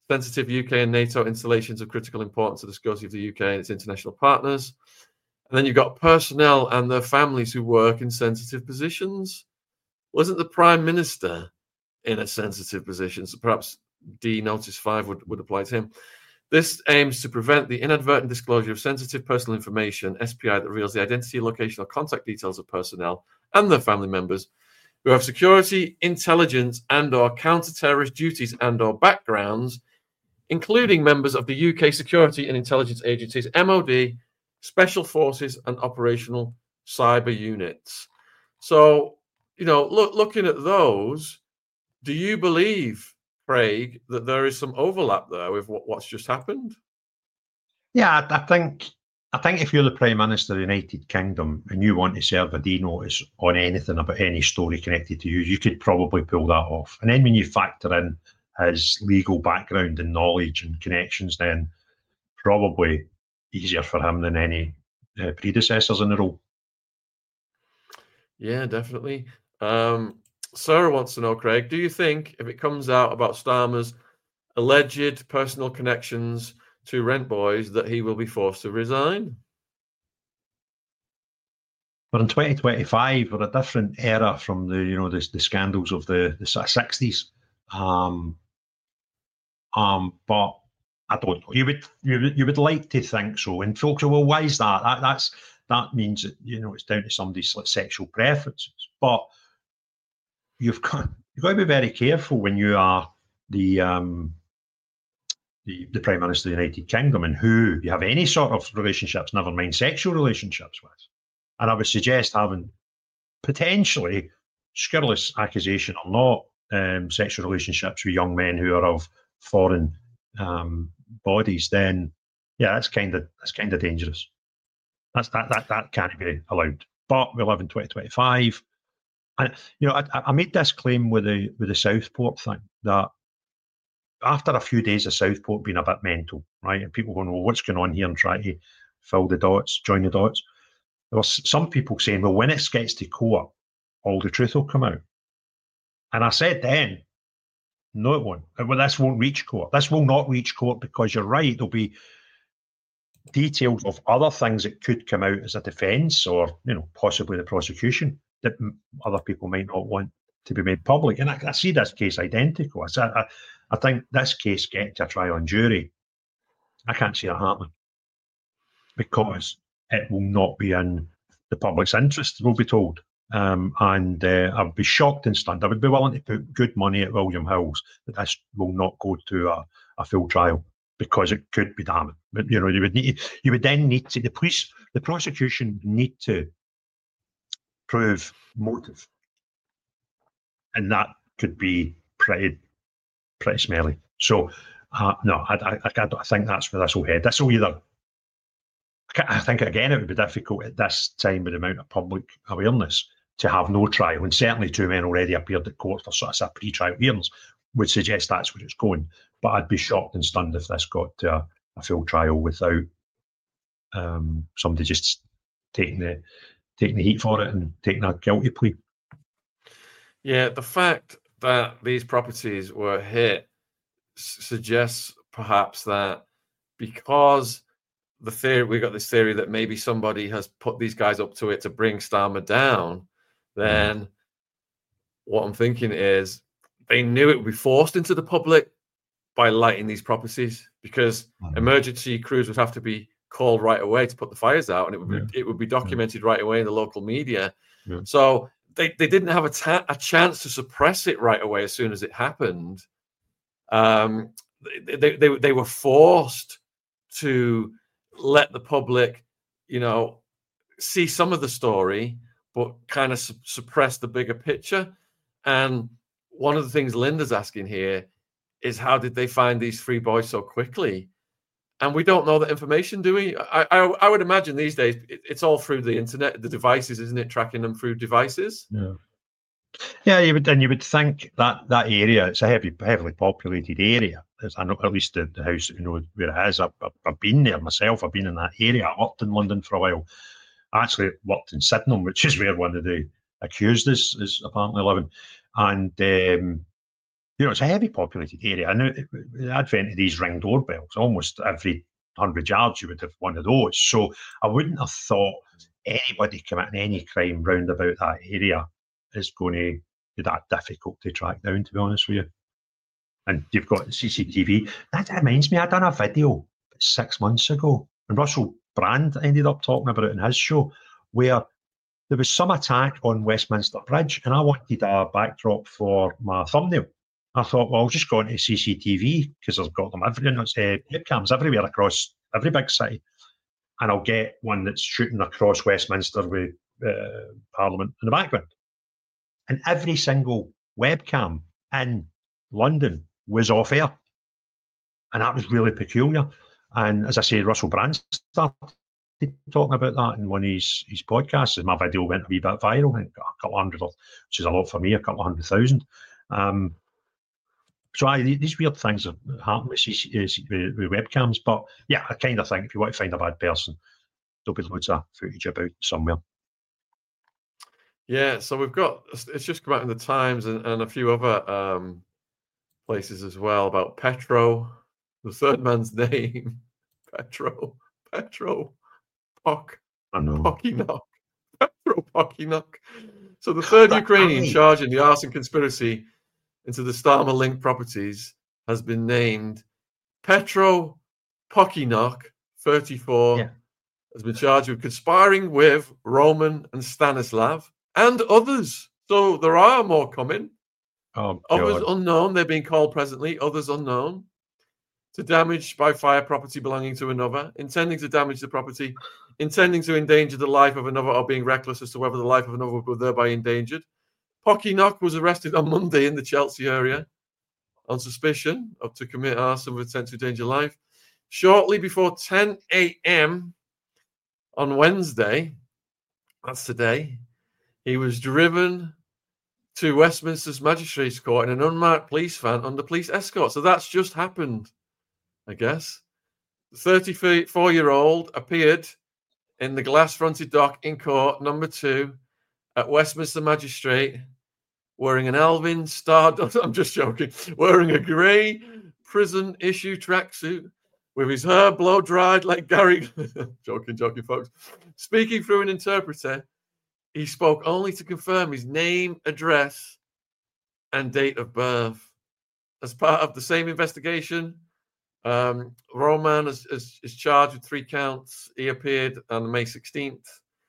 S1: sensitive UK and NATO installations of critical importance to the security of the UK and its international partners. And then you've got personnel and their families who work in sensitive positions. Wasn't the Prime Minister in a sensitive position? So perhaps D Notice 5 would apply to him. This aims to prevent the inadvertent disclosure of sensitive personal information, SPI, that reveals the identity, location, or contact details of personnel and their family members who have security, intelligence, and/or counter-terrorist duties and/or backgrounds, including members of the UK security and intelligence agencies, MOD, special forces, and operational cyber units. So, looking at those, do you believe, Craig, that there is some overlap there with what's just happened?
S2: Yeah, I think if you're the Prime Minister of the United Kingdom and you want to serve a D notice on anything about any story connected to you, you could probably pull that off. And then when you factor in his legal background and knowledge and connections, then probably easier for him than any predecessors in the role.
S1: Yeah, definitely. Sarah wants to know, Craig, do you think if it comes out about Starmer's alleged personal connections to rent boys that he will be forced to resign?
S2: We're in 2025. We're a different era from the scandals of the 60s. But I don't know. You would like to think so. And folks, well, why is that? That means that it's down to somebody's sexual preferences. But you've got to be very careful when you are the Prime Minister of the United Kingdom and who you have any sort of relationships, never mind sexual relationships with. And I would suggest having potentially scurrilous accusation or not sexual relationships with young men who are of foreign bodies. Then, yeah, that's kind of dangerous. That can't be allowed. But we live in 2025. And I made this claim with the Southport thing that after a few days of Southport being a bit mental, right, and people going, well, what's going on here, and try to fill the dots, join the dots. There was some people saying, well, when it gets to court, all the truth will come out. And I said then, no, it won't. Well, this won't reach court. This will not reach court because you're right. There'll be details of other things that could come out as a defence or, possibly the prosecution that other people might not want to be made public. And I see this case identical. I think this case getting to a trial and jury, I can't see it happening because it will not be in the public's interest, we'll be told. And I'd be shocked and stunned. I would be willing to put good money at William Hill's that this will not go to a full trial because it could be damning. But you would then need to the prosecution need to prove motive, and that could be pretty smelly. So no, I think that's where this will head. This will either. I think again it would be difficult at this time with the amount of public awareness to have no trial, and certainly two men already appeared at court for sort of pre-trial hearings would suggest that's where it's going. But I'd be shocked and stunned if this got to a full trial without somebody just taking the heat for it and taking a guilty plea. Yeah,
S1: the fact that these properties were hit suggests perhaps that because we got this theory that maybe somebody has put these guys up to it to bring Starmer down, then what I'm thinking is they knew it would be forced into the public by lighting these properties because emergency crews would have to be called right away to put the fires out, and it would be documented right away in the local media. So they didn't have a chance to suppress it right away as soon as it happened. They were forced to let the public, see some of the story, but kind of suppress the bigger picture. And one of the things Linda's asking here is, how did they find these three boys so quickly? And we don't know that information, do we? I would imagine these days it's all through the internet, the devices, isn't it? Tracking them through devices.
S2: Yeah, you would think that area, it's a heavily populated area. I know at least the house, where it is. I've been there myself. I've been in that area. I worked in London for a while. I actually worked in Sydenham, which is where one of the accused is apparently living. And it's a heavy populated area. And the advent of these Ring doorbells, almost every 100 yards you would have one of those. So I wouldn't have thought anybody committing any crime round about that area is going to be that difficult to track down, to be honest with you. And you've got CCTV. That reminds me, I done a video 6 months ago, and Russell Brand ended up talking about it in his show, where there was some attack on Westminster Bridge, and I wanted a backdrop for my thumbnail. I thought, well, I'll just go into CCTV because I've got them everywhere. It's webcams everywhere across every big city, and I'll get one that's shooting across Westminster with Parliament in the background. And every single webcam in London was off air, and that was really peculiar. And as I say, Russell Brand started talking about that in one of his podcasts, and my video went a wee bit viral. I think got a couple hundred, which is a lot for me, a couple of 100,000. So these weird things have happened with webcams. But yeah, I kind of think if you want to find a bad person, there'll be loads of footage about somewhere.
S1: Yeah, so it's just come out in the Times and a few other places as well about Petro, the third man's name, Petro Pochinok. Petro Pochinok. So the third Ukrainian charged in the arson conspiracy into the Starmer-linked properties has been named Petro Pochinok, 34, has been charged with conspiring with Roman and Stanislav and others. So there are more coming. Others unknown, they're being called presently, others unknown, to damage by fire property belonging to another, intending to damage the property, intending to endanger the life of another, or being reckless as to whether the life of another would be thereby endangered. Pochinok was arrested on Monday in the Chelsea area on suspicion of to commit arson with intent to endanger life. Shortly before 10 a.m. on Wednesday, that's today, he was driven to Westminster's Magistrates Court in an unmarked police van under police escort. So that's just happened, I guess. The 34-year-old appeared in the glass-fronted dock in court number 2 at Westminster Magistrate, wearing an Alvin Stardust, I'm just joking, wearing a grey prison issue tracksuit with his hair blow-dried like Gary, joking, folks. Speaking through an interpreter, he spoke only to confirm his name, address, and date of birth. As part of the same investigation, Roman is charged with 3 counts. He appeared on May 16th.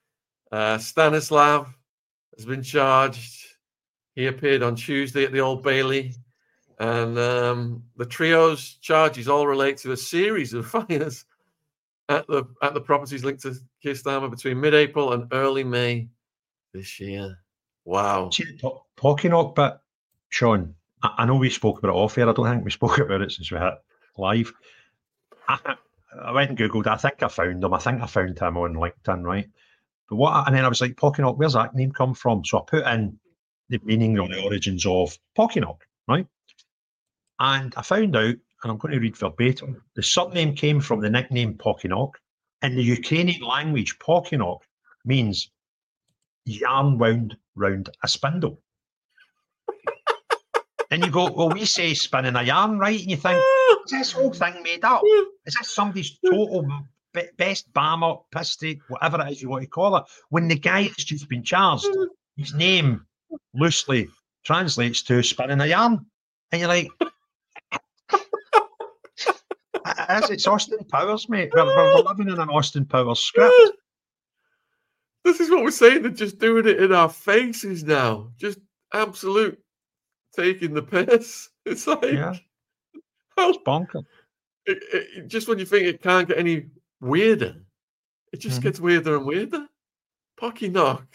S1: Stanislav has been charged. He appeared on Tuesday at the Old Bailey. And the trio's charges all relate to a series of fires at the properties linked to Keir Starmer between mid-April and early May this year. Wow.
S2: See the Pochinok bit, Sean, I know we spoke about it off air. I don't think we spoke about it since we hit live. I went and Googled. I think I found him. I think I found him on LinkedIn, right? But and then I was like, Pochinok, where's that name come from? So I put in the meaning or the origins of Pochinok, right? And I found out, and I'm going to read verbatim, the surname came from the nickname Pochinok. In the Ukrainian language, Pochinok means yarn wound round a spindle. And you go, well, we say spinning a yarn, right? And you think, is this whole thing made up? Is this somebody's total best bam up, piss take, whatever it is you want to call it? When the guy that's just been charged, his name loosely translates to spinning a yarn. And you're like, it's Austin Powers, mate. We're living in an Austin Powers script.
S1: This is what we're saying. They're just doing it in our faces now. Just absolute taking the piss. It's like,
S2: it's bonkers.
S1: Just when you think it can't get any weirder, it just gets weirder and weirder. Pochinok.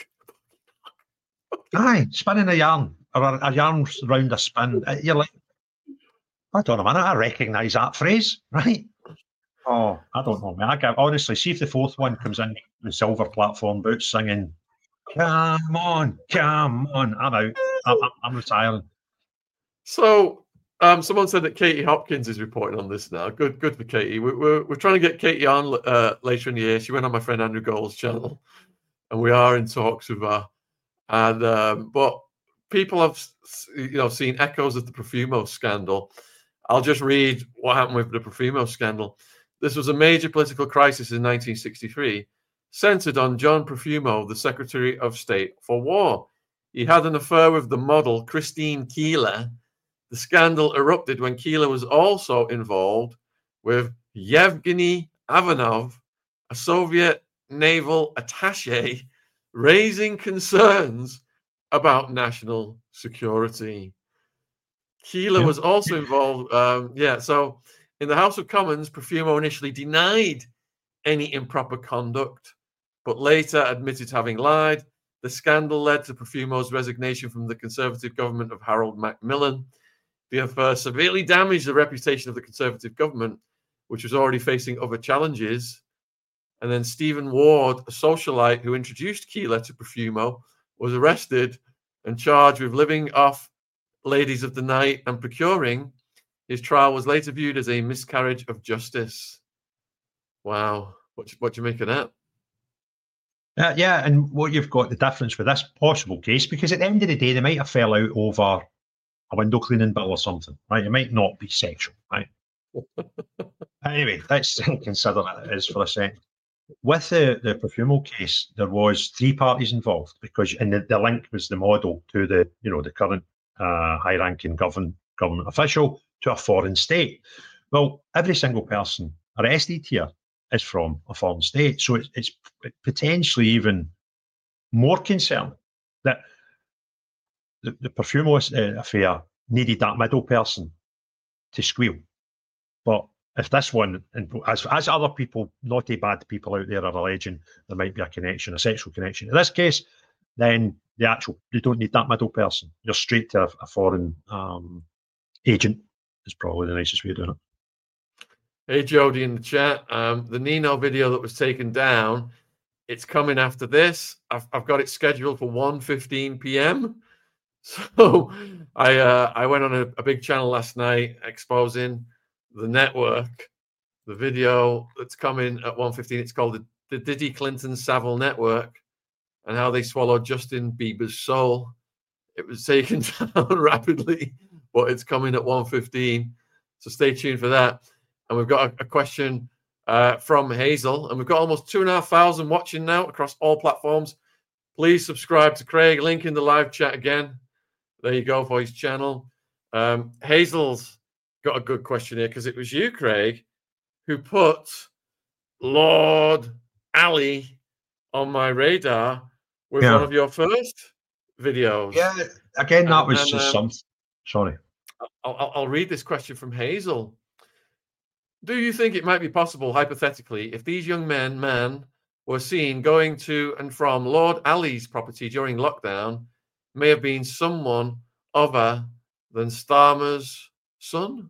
S2: Aye, spinning a yarn, or a yarn round a spin. You're like, I don't know, man. I recognise that phrase, right? Oh, I don't know, man. Honestly, see if the fourth one comes in with silver platform boots singing, come on, I'm out. I'm retiring.
S1: So, someone said that Katie Hopkins is reporting on this now. Good for Katie. We're trying to get Katie on later in the year. She went on my friend Andrew Gold's channel, and we are in talks with her. And but people have seen echoes of the Profumo scandal. I'll just read what happened with the Profumo scandal. This was a major political crisis in 1963, centered on John Profumo, the Secretary of State for War. He had an affair with the model Christine Keeler. The scandal erupted when Keeler was also involved with Yevgeny Ivanov, a Soviet naval attaché, raising concerns about national security. Keeler was also involved. So in the House of Commons, Profumo initially denied any improper conduct, but later admitted having lied. The scandal led to Profumo's resignation from the Conservative government of Harold Macmillan. The affair severely damaged the reputation of the Conservative government, which was already facing other challenges. And then Stephen Ward, a socialite who introduced Keeler to Profumo, was arrested and charged with living off ladies of the night and procuring. His trial was later viewed as a miscarriage of justice. Wow. What do you make of that?
S2: Yeah, and what you've got the difference with this possible case, because at the end of the day, they might have fell out over a window cleaning bill or something, right? It might not be sexual, right? Anyway, let's consider that it is for a second. With the Profumo case, there was 3 parties involved because, and the link was the model to the current high-ranking government official to a foreign state. Well, every single person arrested here is from a foreign state, so it's potentially even more concerning that the Profumo affair needed that middle person to squeal. But if this one, and as other people, naughty bad people out there are alleging, there might be a connection, a sexual connection. In this case, then you don't need that middle person. You're straight to a foreign agent is probably the nicest way of doing it.
S1: Hey, Jody in the chat. The Nino video that was taken down, it's coming after this. I've got it scheduled for 1:15 p.m. So I went on a big channel last night exposing the network, the video that's coming at 1:15. It's called the Diddy Clinton Savile Network, and how they swallowed Justin Bieber's soul. It was taken down rapidly, but it's coming at 1:15. So stay tuned for that. And we've got a question from Hazel, and we've got almost 2,500 watching now across all platforms. Please subscribe to Craig. Link in the live chat again. There you go for his channel. Hazel's got a good question here because it was you, Craig, who put Lord Ali on my radar with one of your first videos.
S2: Yeah, again, that was just something. Sorry.
S1: I'll read this question from Hazel. Do you think it might be possible, hypothetically, if these young men were seen going to and from Lord Ali's property during lockdown, may have been someone other than Starmer's son?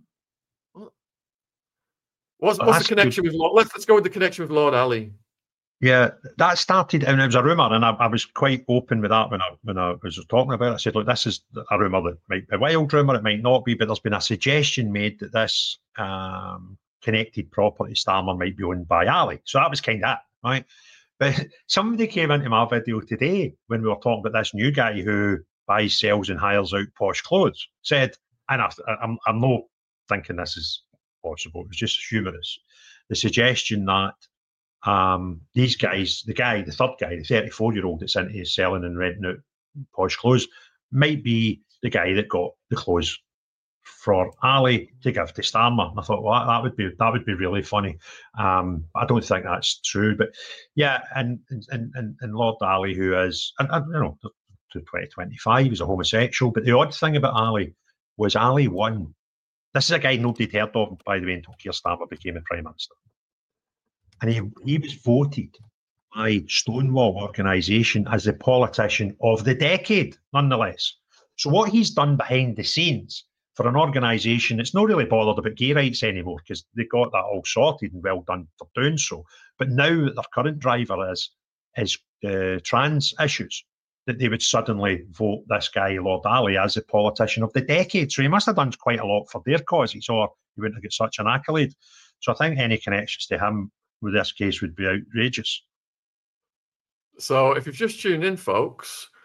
S1: What's the connection with Lord? Let's go with the connection with Lord Ali.
S2: Yeah, that started, and it was a rumour, and I was quite open with that when I was talking about it. I said, look, this is a rumour that might be a wild rumour, it might not be, but there's been a suggestion made that this connected property Starmer might be owned by Ali. So that was kind of it, right? But somebody came into my video today when we were talking about this new guy who buys, sells, and hires out posh clothes, said, and I'm not thinking this is possible, it was just humorous, the suggestion that these guys, the third guy, the 34-year-old that's into selling and renting out posh clothes, might be the guy that got the clothes for Ali to give to Starmer. I thought, well, that would be really funny. I don't think that's true, but yeah, and Lord Ali, who is, and to 2025, he's a homosexual. But the odd thing about Ali was Ali won. This is a guy nobody'd heard of, by the way, until Keir Starmer became the Prime Minister. And he was voted by Stonewall organisation as the politician of the decade, nonetheless. So what he's done behind the scenes for an organisation that's not really bothered about gay rights anymore, because they got that all sorted, and well done for doing so. But now that their current driver is trans issues, that they would suddenly vote this guy, Lord Ali, as the politician of the decade. So he must have done quite a lot for their causes, or he wouldn't have got such an accolade. So I think any connections to him with this case would be outrageous.
S1: So if you've just tuned in, folks,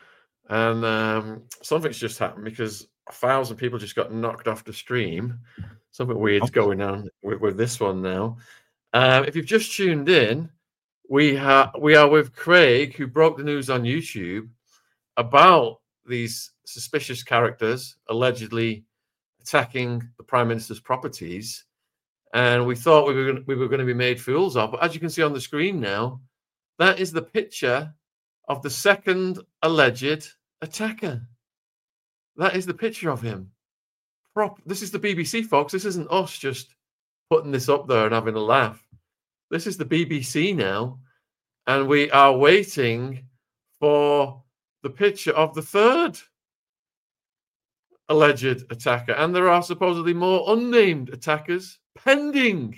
S1: And something's just happened because 1,000 people just got knocked off the stream. Something weird's going on with this one now. If you've just tuned in, we are with Craig, who broke the news on YouTube about these suspicious characters allegedly attacking the Prime Minister's properties. And we thought we were going to be made fools of. But as you can see on the screen now, that is the picture of the second alleged attacker. That is the picture of him. This is the BBC, folks. This isn't us just putting this up there and having a laugh. This is the BBC now. And we are waiting for the picture of the third alleged attacker. And there are supposedly more unnamed attackers pending.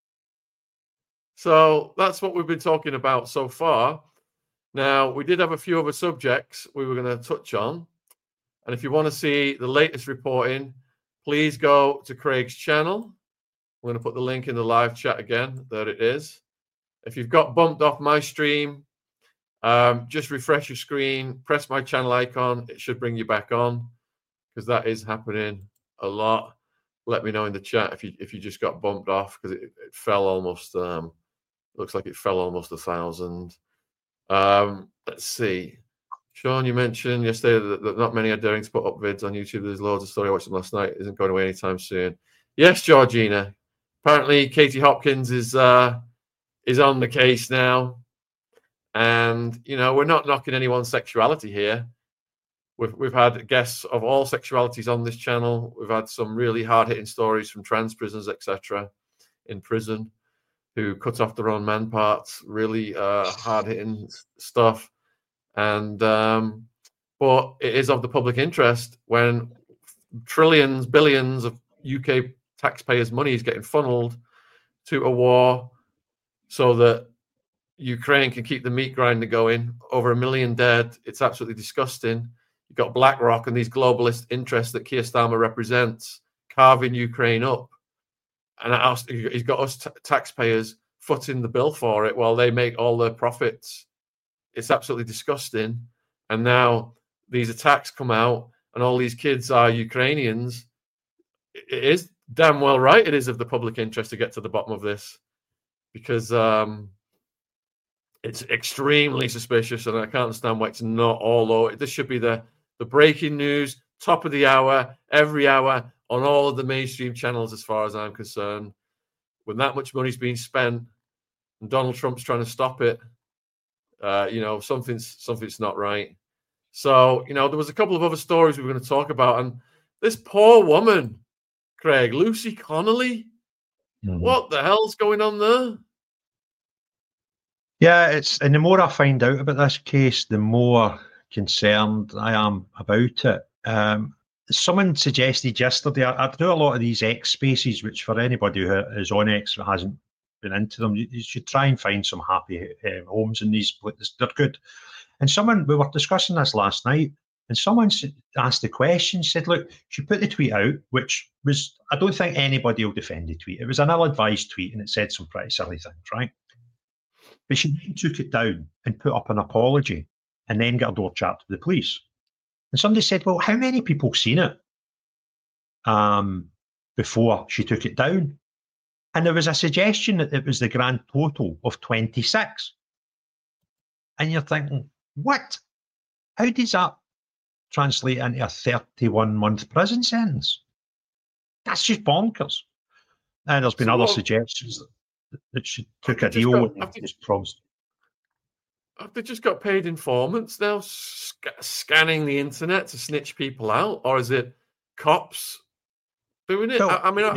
S1: So that's what we've been talking about so far. Now, we did have a few other subjects we were going to touch on. And if you want to see the latest reporting, please go to Craig's channel. I'm going to put the link in the live chat again. There it is. If you've got bumped off my stream, just refresh your screen, press my channel icon. It should bring you back on, because that is happening a lot. Let me know in the chat if you just got bumped off, because it fell almost. Looks like it fell almost 1,000. Let's see. Sean, you mentioned yesterday that not many are daring to put up vids on YouTube. There's loads of story I watched them last night. Isn't going away anytime soon. Yes, Georgina. Apparently, Katie Hopkins is on the case now, and we're not knocking anyone's sexuality here. We've had guests of all sexualities on this channel. We've had some really hard-hitting stories from trans prisoners, etc., in prison, who cut off their own man parts. Really hard-hitting stuff. And but it is of the public interest when trillions, billions of UK taxpayers' money is getting funneled to a war so that Ukraine can keep the meat grinder going. Over 1 million dead. It's absolutely disgusting. You've got BlackRock and these globalist interests that Keir Starmer represents carving Ukraine up. And he's got us taxpayers footing the bill for it while they make all their profits. It's absolutely disgusting. And now these attacks come out and all these kids are Ukrainians. It is damn well right. It is of the public interest to get to the bottom of this, because it's extremely suspicious, and I can't understand why it's not all over. This should be the breaking news, top of the hour, every hour on all of the mainstream channels, as far as I'm concerned. When that much money's being spent and Donald Trump's trying to stop it, something's not right. So, there was a couple of other stories we were going to talk about, and this poor woman, Craig, Lucy Connolly, what the hell's going on there?
S2: Yeah, and the more I find out about this case, the more concerned I am about it. Someone suggested yesterday, I do a lot of these X spaces, which for anybody who is on X that hasn't been into them, you should try and find some happy homes in these places. They're good. And we were discussing this last night, and someone asked the question, said, look, she put the tweet out, which was, I don't think anybody will defend the tweet. It was an ill-advised tweet, and it said some pretty silly things, right? But she took it down and put up an apology and then got a door chat to the police. And somebody said, well, how many people seen it before she took it down? And there was a suggestion that it was the grand total of 26. And you're thinking, what? How does that translate into a 31-month prison sentence? That's just bonkers. And there's been other suggestions that she took a deal with this promised.
S1: Have they just got paid informants now scanning the internet to snitch people out? Or is it cops doing it?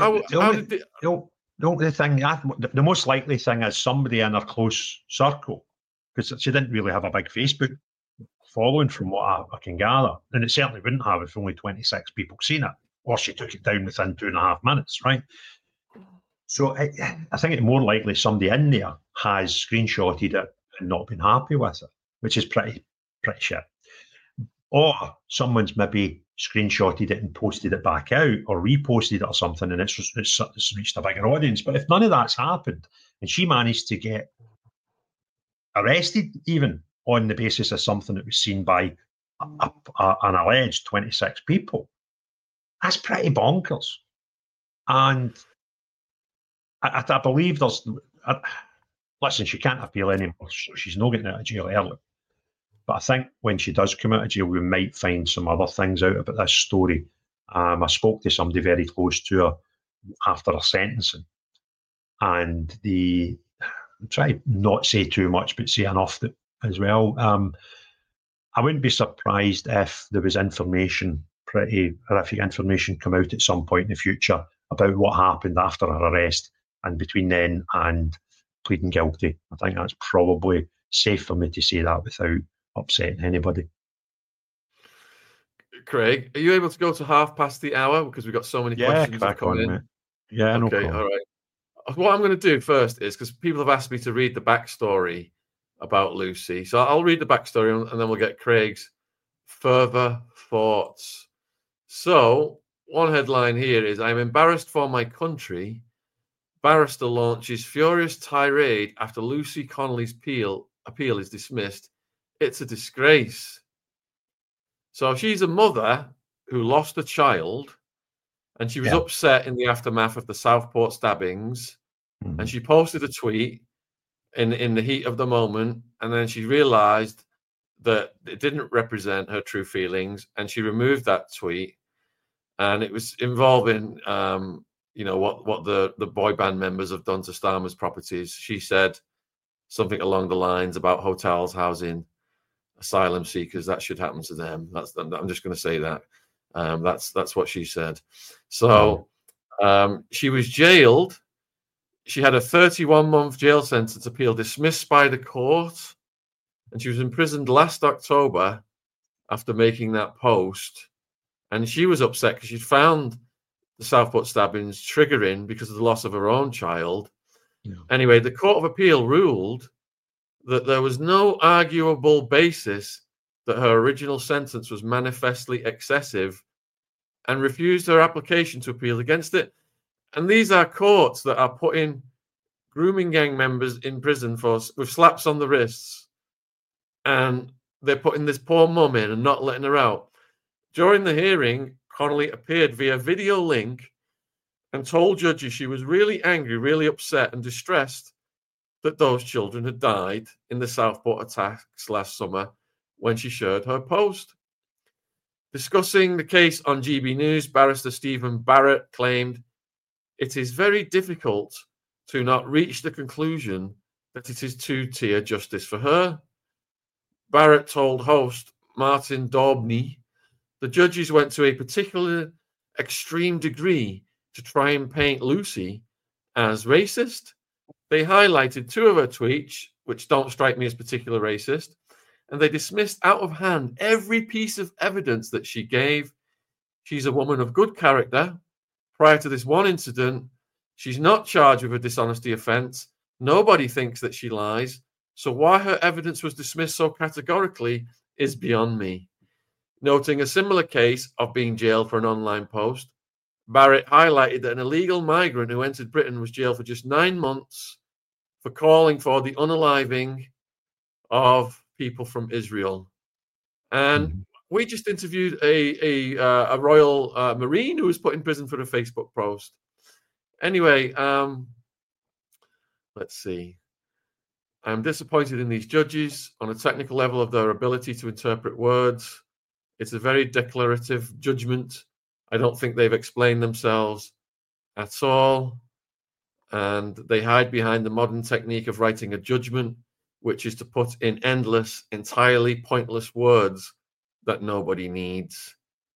S2: The most likely thing is somebody in her close circle, because she didn't really have a big Facebook following from what I can gather. And it certainly wouldn't have if only 26 people seen it, or she took it down within 2.5 minutes, right? So I think it's more likely somebody in there has screenshotted it and not been happy with it, which is pretty shit. Or someone's maybe screenshotted it and posted it back out, or reposted it or something, and it's reached a bigger audience. But if none of that's happened, and she managed to get arrested even on the basis of something that was seen by an alleged 26 people. That's pretty bonkers. And I believe there's... listen, she can't appeal anymore, so she's not getting out of jail early. But I think when she does come out of jail, we might find some other things out about this story. I spoke to somebody very close to her after her sentencing, and try not say too much, but say enough that as well. I wouldn't be surprised if there was pretty horrific information come out at some point in the future about what happened after her arrest and between then and pleading guilty. I think that's probably safe for me to say that without upsetting anybody.
S1: Craig, are you able to go to half past the hour? Because we've got so many questions
S2: crack on, mate. Yeah, no problem.
S1: All right. What I'm going to do first is, because people have asked me to read the backstory about Lucy. So I'll read the backstory and then we'll get Craig's further thoughts. So one headline here is, "I'm embarrassed for my country. Barrister launches furious tirade after Lucy Connolly's appeal is dismissed. It's a disgrace." So she's a mother who lost a child, and she was upset in the aftermath of the Southport stabbings. And she posted a tweet in the heat of the moment, and then she realized that it didn't represent her true feelings, and she removed that tweet. And it was involving what the boy band members have done to Starmer's properties. She said something along the lines about hotels housing asylum seekers. That should happen to them. I'm just going to say that. That's what she said. So she was jailed. She had a 31-month jail sentence appeal dismissed by the court, and she was imprisoned last October after making that post. And she was upset because she'd found the Southport stabbings triggering because of the loss of her own child. Yeah. Anyway, the Court of Appeal ruled that there was no arguable basis that her original sentence was manifestly excessive and refused her application to appeal against it. And these are courts that are putting grooming gang members in prison with slaps on the wrists. And they're putting this poor mum in and not letting her out. During the hearing, Connolly appeared via video link and told judges she was really angry, really upset and distressed that those children had died in the Southport attacks last summer when she shared her post. Discussing the case on GB News, Barrister Stephen Barrett claimed, "It is very difficult to not reach the conclusion that it is two-tier justice for her." Barrett told host Martin Daubney, "The judges went to a particular extreme degree to try and paint Lucy as racist. They highlighted two of her tweets, which don't strike me as particularly racist, and they dismissed out of hand every piece of evidence that she gave. She's a woman of good character. Prior to this one incident, she's not charged with a dishonesty offence. Nobody thinks that she lies. So why her evidence was dismissed so categorically is beyond me." Noting a similar case of being jailed for an online post, Barrett highlighted that an illegal migrant who entered Britain was jailed for just 9 months for calling for the unaliving of people from Israel. And we just interviewed a Royal Marine who was put in prison for a Facebook post. Anyway, let's see. "I'm disappointed in these judges on a technical level of their ability to interpret words. It's a very declarative judgment. I don't think they've explained themselves at all. And they hide behind the modern technique of writing a judgment, which is to put in endless, entirely pointless words that nobody needs.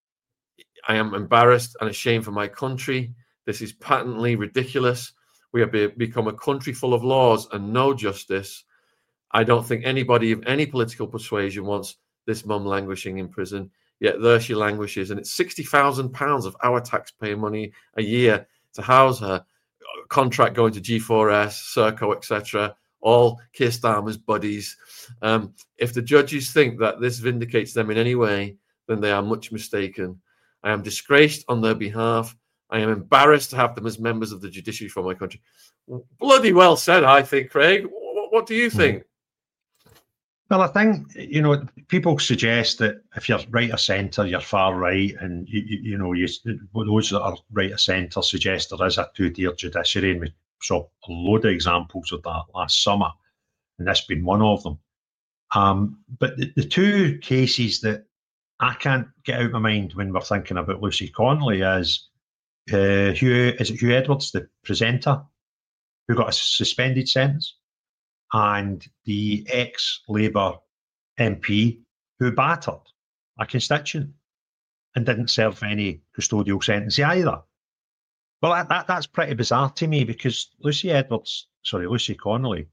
S1: I am embarrassed and ashamed for my country. This is patently ridiculous. We have become a country full of laws and no justice. I don't think anybody of any political persuasion wants this mum languishing in prison. Yet there she languishes, and it's £60,000 of our taxpayer money a year to house her. Contract going to G4S, Serco, etc., all Keir Starmer's buddies. If the judges think that this vindicates them in any way, then they are much mistaken. I am disgraced on their behalf. I am embarrassed to have them as members of the judiciary for my country." Bloody well said, I think, Craig. What do you think?
S2: Well, I think, people suggest that if you're right of centre, you're far right, and those that are right of centre suggest there is a two-tier judiciary, and we saw a load of examples of that last summer, and this being one of them. But the two cases that I can't get out of my mind when we're thinking about Lucy Connolly is Hugh Edwards, the presenter, who got a suspended sentence, and the ex-Labour MP who battered a constituent and didn't serve any custodial sentence either. Well, that's pretty bizarre to me, because Lucy Connolly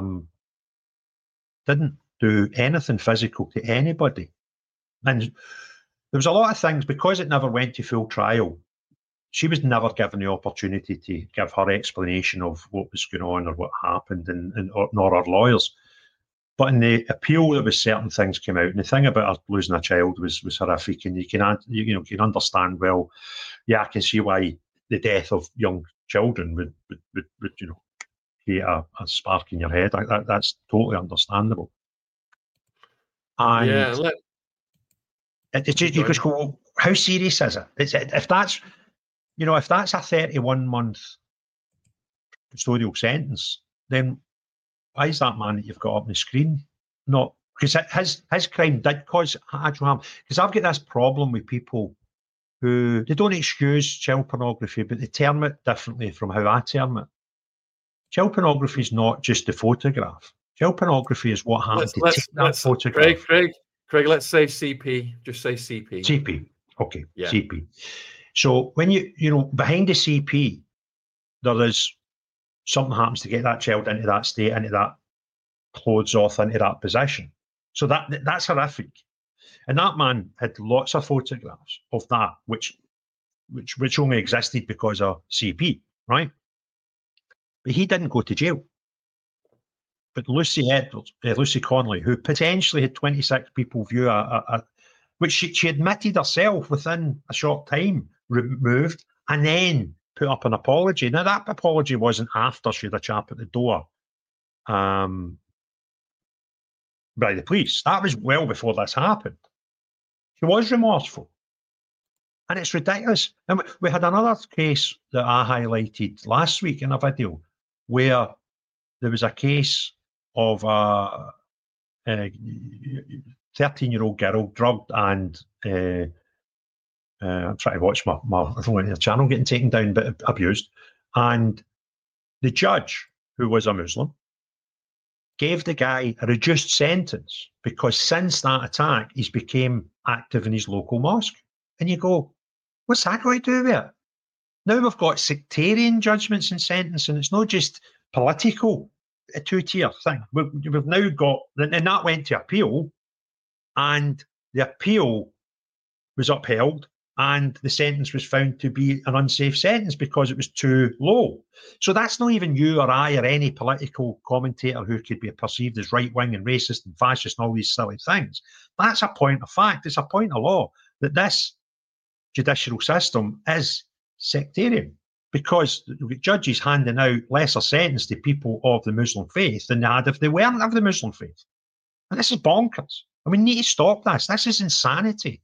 S2: didn't do anything physical to anybody. And there was a lot of things, because it never went to full trial, she was never given the opportunity to give her explanation of what was going on or what happened, nor her lawyers. But in the appeal, there was certain things came out, and the thing about her losing a child was horrific. And you can understand. Well, yeah, I can see why the death of young children would create a spark in your head. That's totally understandable. And
S1: yeah,
S2: you just go, well, how serious is it? If that's a 31-month custodial sentence, then why is that man that you've got up on the screen not? Because his crime did cause actual harm. Because I've got this problem with people who, they don't excuse child pornography, but they term it differently from how I term it. Child pornography is not just the photograph. Child pornography is what happened to take that photograph.
S1: Craig, let's say CP. Just say CP.
S2: CP. Okay,
S1: yeah.
S2: CP. So when behind the CP, there is something happens to get that child into that state, into that clothes off, into that position. So that's horrific. And that man had lots of photographs of that, which only existed because of CP, right? But he didn't go to jail. But Lucy Connolly, who potentially had 26 people view which she admitted herself within a short time, removed, and then put up an apology. Now, that apology wasn't after she had a chap at the door by the police. That was well before this happened. She was remorseful. And it's ridiculous. And we had another case that I highlighted last week in a video where there was a case of a 13-year-old girl drugged and I'm trying to watch my channel getting taken down, but abused. And the judge, who was a Muslim, gave the guy a reduced sentence because since that attack, he's became active in his local mosque. And you go, what's that got to do with it? Now we've got sectarian judgments and sentencing. It's not just political, a two-tier thing. We've now got, and that went to appeal, and the appeal was upheld, and the sentence was found to be an unsafe sentence because it was too low. So that's not even you or I or any political commentator who could be perceived as right-wing and racist and fascist and all these silly things. That's a point of fact. It's a point of law that this judicial system is sectarian, because judges handing out lesser sentence to people of the Muslim faith than they had if they weren't of the Muslim faith. And this is bonkers. And we need to stop this. This is insanity.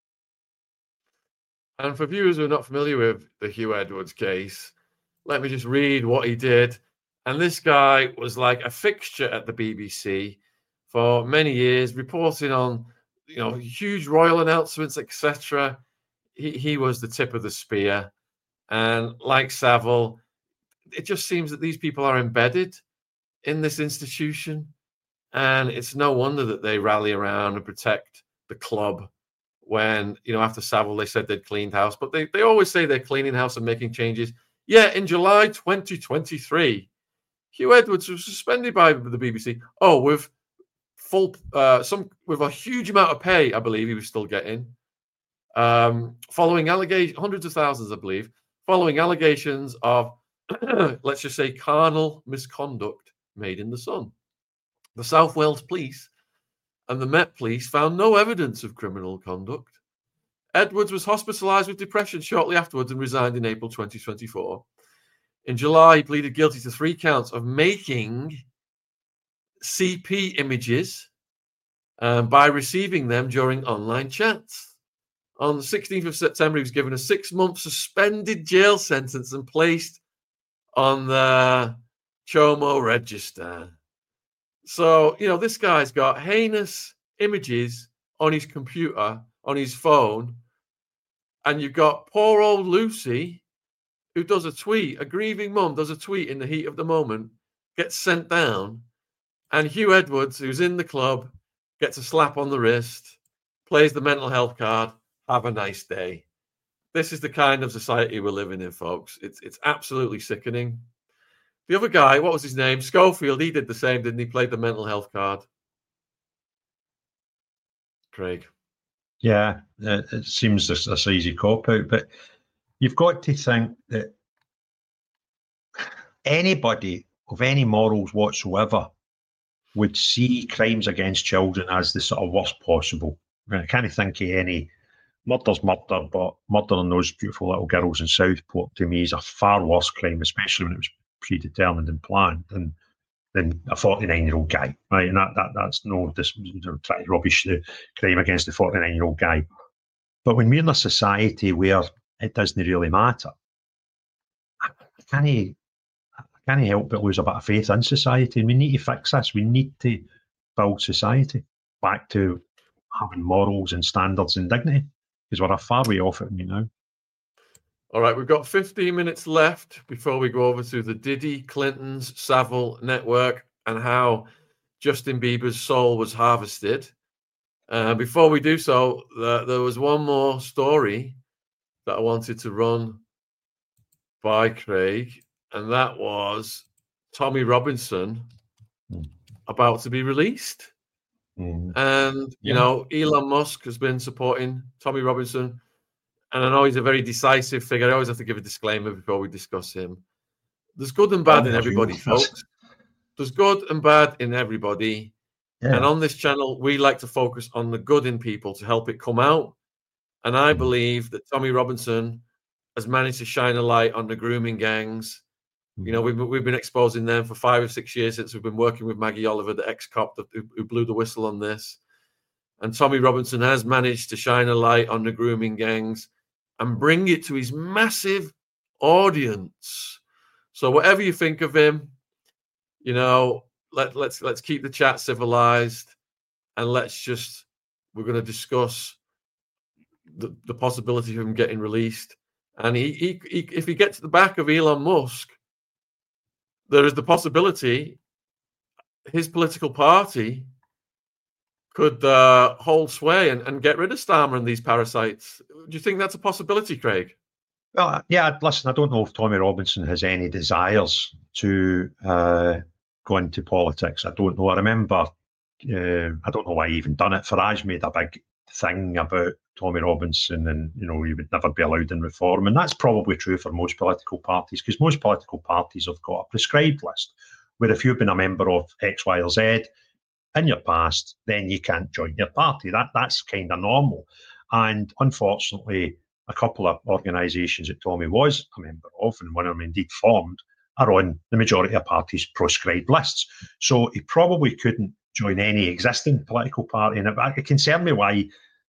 S1: And for viewers who are not familiar with the Hugh Edwards case, let me just read what he did. And this guy was like a fixture at the BBC for many years, reporting on, huge royal announcements, etc. He was the tip of the spear. And like Savile, it just seems that these people are embedded in this institution. And it's no wonder that they rally around and protect the club when, after Savile, they said they'd cleaned house. But they always say they're cleaning house and making changes. Yeah, in July 2023, Hugh Edwards was suspended by the BBC. Oh, with with a huge amount of pay, I believe he was still getting. Following allegations, hundreds of thousands, I believe, following allegations of, let's just say, carnal misconduct made in the Sun. The South Wales Police and the Met Police found no evidence of criminal conduct. Edwards was hospitalised with depression shortly afterwards and resigned in April 2024. In July, he pleaded guilty to 3 counts of making CP images by receiving them during online chats. On the 16th of September, he was given a 6-month suspended jail sentence and placed on the Chomo register. So, this guy's got heinous images on his computer, on his phone, and you've got poor old Lucy, who does a tweet, a grieving mum does a tweet in the heat of the moment, gets sent down, and Hugh Edwards, who's in the club, gets a slap on the wrist, plays the mental health card, have a nice day. This is the kind of society we're living in, folks. It's absolutely sickening. The other guy, what was his name? Schofield, he did the same, didn't he? Played the mental health card. Craig.
S2: Yeah, it seems this easy cop-out, but you've got to think that anybody of any morals whatsoever would see crimes against children as the sort of worst possible. I can't think of any. Murder's murder, but murdering those beautiful little girls in Southport to me is a far worse crime, especially when it was predetermined and planned, than a 49-year-old guy, right? And that's no, this trying to rubbish the crime against the 49-year-old guy. But when we're in a society where it doesn't really matter, I can't help but lose a bit of faith in society. And we need to fix this. We need to build society back to having morals and standards and dignity, because we're a far way off it now.
S1: All right, we've got 15 minutes left before we go over to the Diddy, Clinton's, Savile network and how Justin Bieber's soul was harvested. Before we do so, there was one more story that I wanted to run by Craig, and that was Tommy Robinson about to be released. And, Elon Musk has been supporting Tommy Robinson. And I know he's a very decisive figure. I always have to give a disclaimer before we discuss him. There's good and bad in everybody, folks. There's good and bad in everybody. Yeah. And on this channel, we like to focus on the good in people to help it come out. And I believe that Tommy Robinson has managed to shine a light on the grooming gangs. We've been exposing them for 5 or 6 years since we've been working with Maggie Oliver, the ex-cop who blew the whistle on this. And Tommy Robinson has managed to shine a light on the grooming gangs and bring it to his massive audience. So whatever you think of him, let's keep the chat civilized, and we're going to discuss the possibility of him getting released. And if he gets to the back of Elon Musk, there is the possibility his political party could hold sway and get rid of Starmer and these parasites. Do you think that's a possibility, Craig?
S2: Well, yeah, listen, I don't know if Tommy Robinson has any desires to go into politics. I don't know. I remember, I don't know why he even done it. Farage made a big thing about Tommy Robinson and, he would never be allowed in reform. And that's probably true for most political parties, because most political parties have got a prescribed list where if you've been a member of X, Y, or Z in your past, then you can't join your party. That's kind of normal. And unfortunately, a couple of organisations that Tommy was a member of, and one of them indeed formed, are on the majority of parties' proscribed lists. So he probably couldn't join any existing political party. And it concerned me why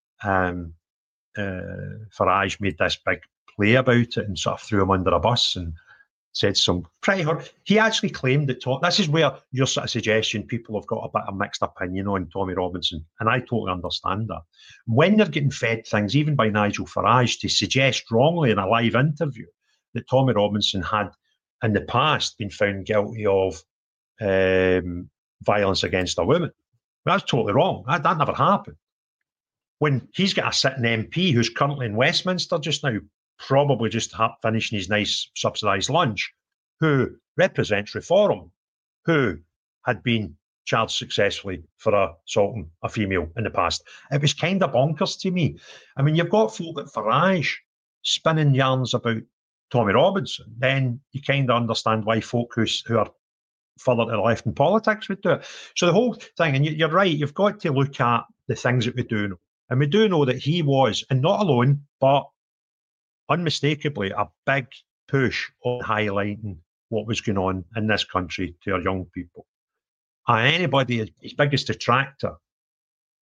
S2: Farage made this big play about it and sort of threw him under a bus and said some pretty hard. He actually claimed that this is where your sort of suggestion people have got a bit of mixed opinion on Tommy Robinson, and I totally understand that. When they're getting fed things, even by Nigel Farage, to suggest wrongly in a live interview that Tommy Robinson had in the past been found guilty of violence against a woman, that's totally wrong. That never happened. When he's got a sitting MP who's currently in Westminster just now, probably just finishing his nice subsidised lunch, who represents Reform, who had been charged successfully for assaulting a female in the past. It was kind of bonkers to me. I mean, you've got folk at Farage spinning yarns about Tommy Robinson, then you kind of understand why folk who are further to the left in politics would do it. So the whole thing, and you're right, you've got to look at the things that we do know. And we do know that he was, and not alone, but unmistakably a big push on highlighting what was going on in this country to our young people. And anybody, his biggest detractor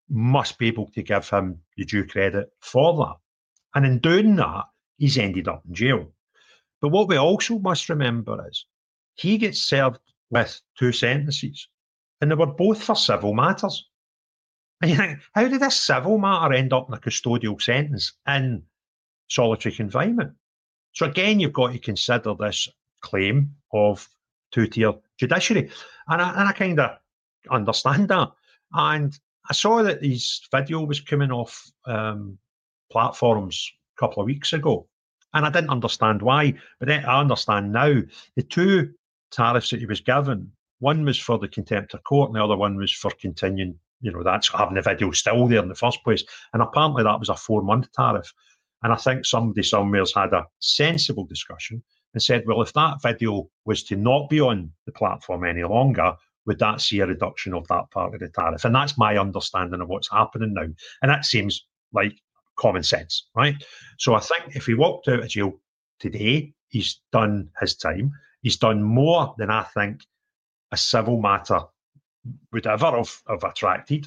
S2: must be able to give him the due credit for that. And in doing that, he's ended up in jail. But what we also must remember is he gets served with 2 sentences, and they were both for civil matters. And you think, how did this civil matter end up in a custodial sentence in solitary confinement? So again, you've got to consider this claim of two-tier judiciary. And I kind of understand that. And I saw that his video was coming off platforms a couple of weeks ago. And I didn't understand why, but then I understand now. The 2 tariffs that he was given, one was for the contempt of court and the other one was for continuing, that's having the video still there in the first place. And apparently that was a 4-month tariff. And I think somebody somewhere's had a sensible discussion and said, well, if that video was to not be on the platform any longer, would that see a reduction of that part of the tariff? And that's my understanding of what's happening now. And that seems like common sense, right? So I think if he walked out of jail today, he's done his time. He's done more than I think a civil matter would ever have attracted.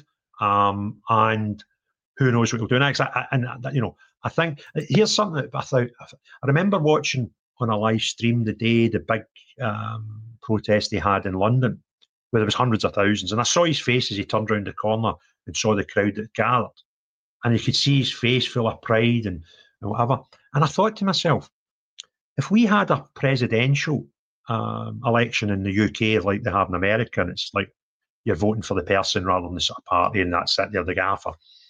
S2: And who knows what he'll do next. I think here's something that I remember watching on a live stream the day the big protest he had in London, where there was hundreds of thousands. And I saw his face as he turned around the corner and saw the crowd that gathered. And you could see his face full of pride and whatever. And I thought to myself, if we had a presidential election in the UK like they have in America, and it's like you're voting for the person rather than the sort of party, and that's it, they're the gaffer.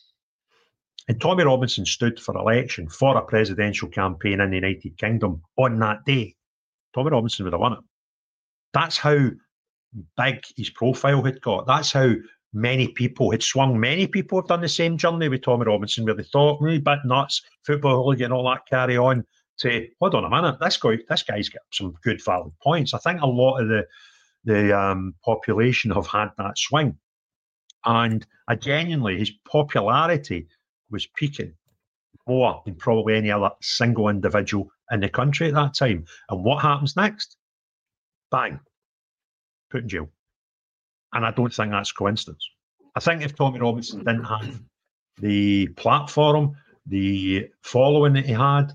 S2: And Tommy Robinson stood for election for a presidential campaign in the United Kingdom on that day. Tommy Robinson would have won it. That's how big his profile had got. That's how many people had swung. Many people have done the same journey with Tommy Robinson, where they thought, bit nuts, football hooligan, all that carry on, to, hold on a minute, this guy's got some good valid points. I think a lot of the population have had that swing. And genuinely, his popularity was peaking more than probably any other single individual in the country at that time. And what happens next? Bang, put in jail. And I don't think that's coincidence. I think if Tommy Robinson didn't have the platform, the following that he had,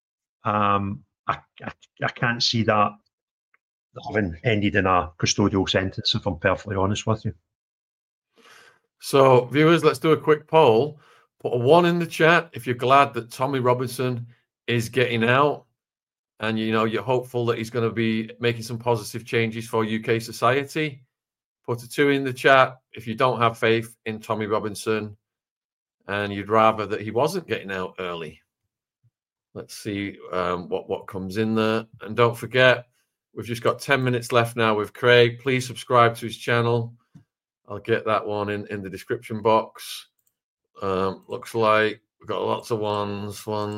S2: I can't see that having ended in a custodial sentence, if I'm perfectly honest with you.
S1: So, viewers, let's do a quick poll. Put a 1 in the chat if you're glad that Tommy Robinson is getting out, and you're hopeful that he's going to be making some positive changes for UK society. Put a 2 in the chat if you don't have faith in Tommy Robinson and you'd rather that he wasn't getting out early. Let's see what comes in there. And don't forget, we've just got 10 minutes left now with Craig. Please subscribe to his channel. I'll get that one in the description box. Looks like we've got lots of ones,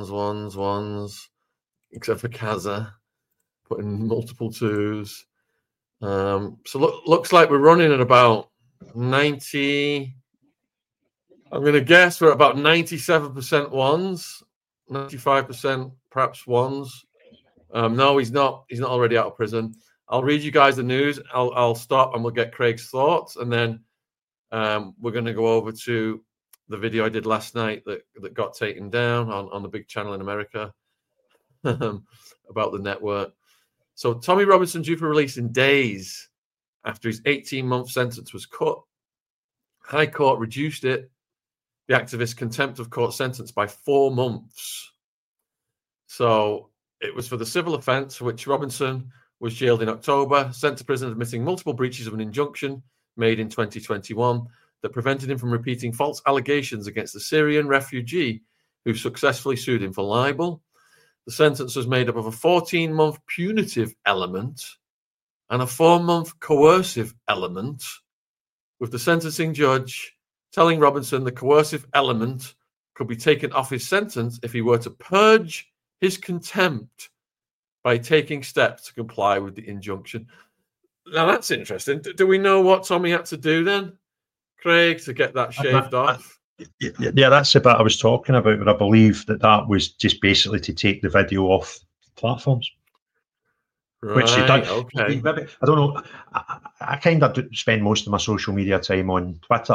S1: except for Kaza, putting multiple 2s. So looks like we're running at about 90. I'm going to guess we're at about 97% ones, 95% perhaps ones. No, he's not already out of prison. I'll read you guys the news. I'll stop and we'll get Craig's thoughts, and then we're going to go over to the video I did last night that got taken down on the big channel in America about the network. So Tommy Robinson due for release in days after his 18-month sentence was cut. High Court reduced the activist's contempt of court sentence by 4 months. So it was for the civil offence for which Robinson was jailed in October, sent to prison admitting multiple breaches of an injunction made in 2021 that prevented him from repeating false allegations against the Syrian refugee who successfully sued him for libel. The sentence was made up of a 14-month punitive element and a 4-month coercive element, with the sentencing judge telling Robinson the coercive element could be taken off his sentence if he were to purge his contempt by taking steps to comply with the injunction. Now, that's interesting. Do we know what Tommy had to do then, Craig, to get that shaved off?
S2: Yeah, that's the bit I was talking about, but I believe that was just basically to take the video off platforms.
S1: Right,
S2: which he done.
S1: Okay.
S2: I don't know. I kind of spend most of my social media time on Twitter,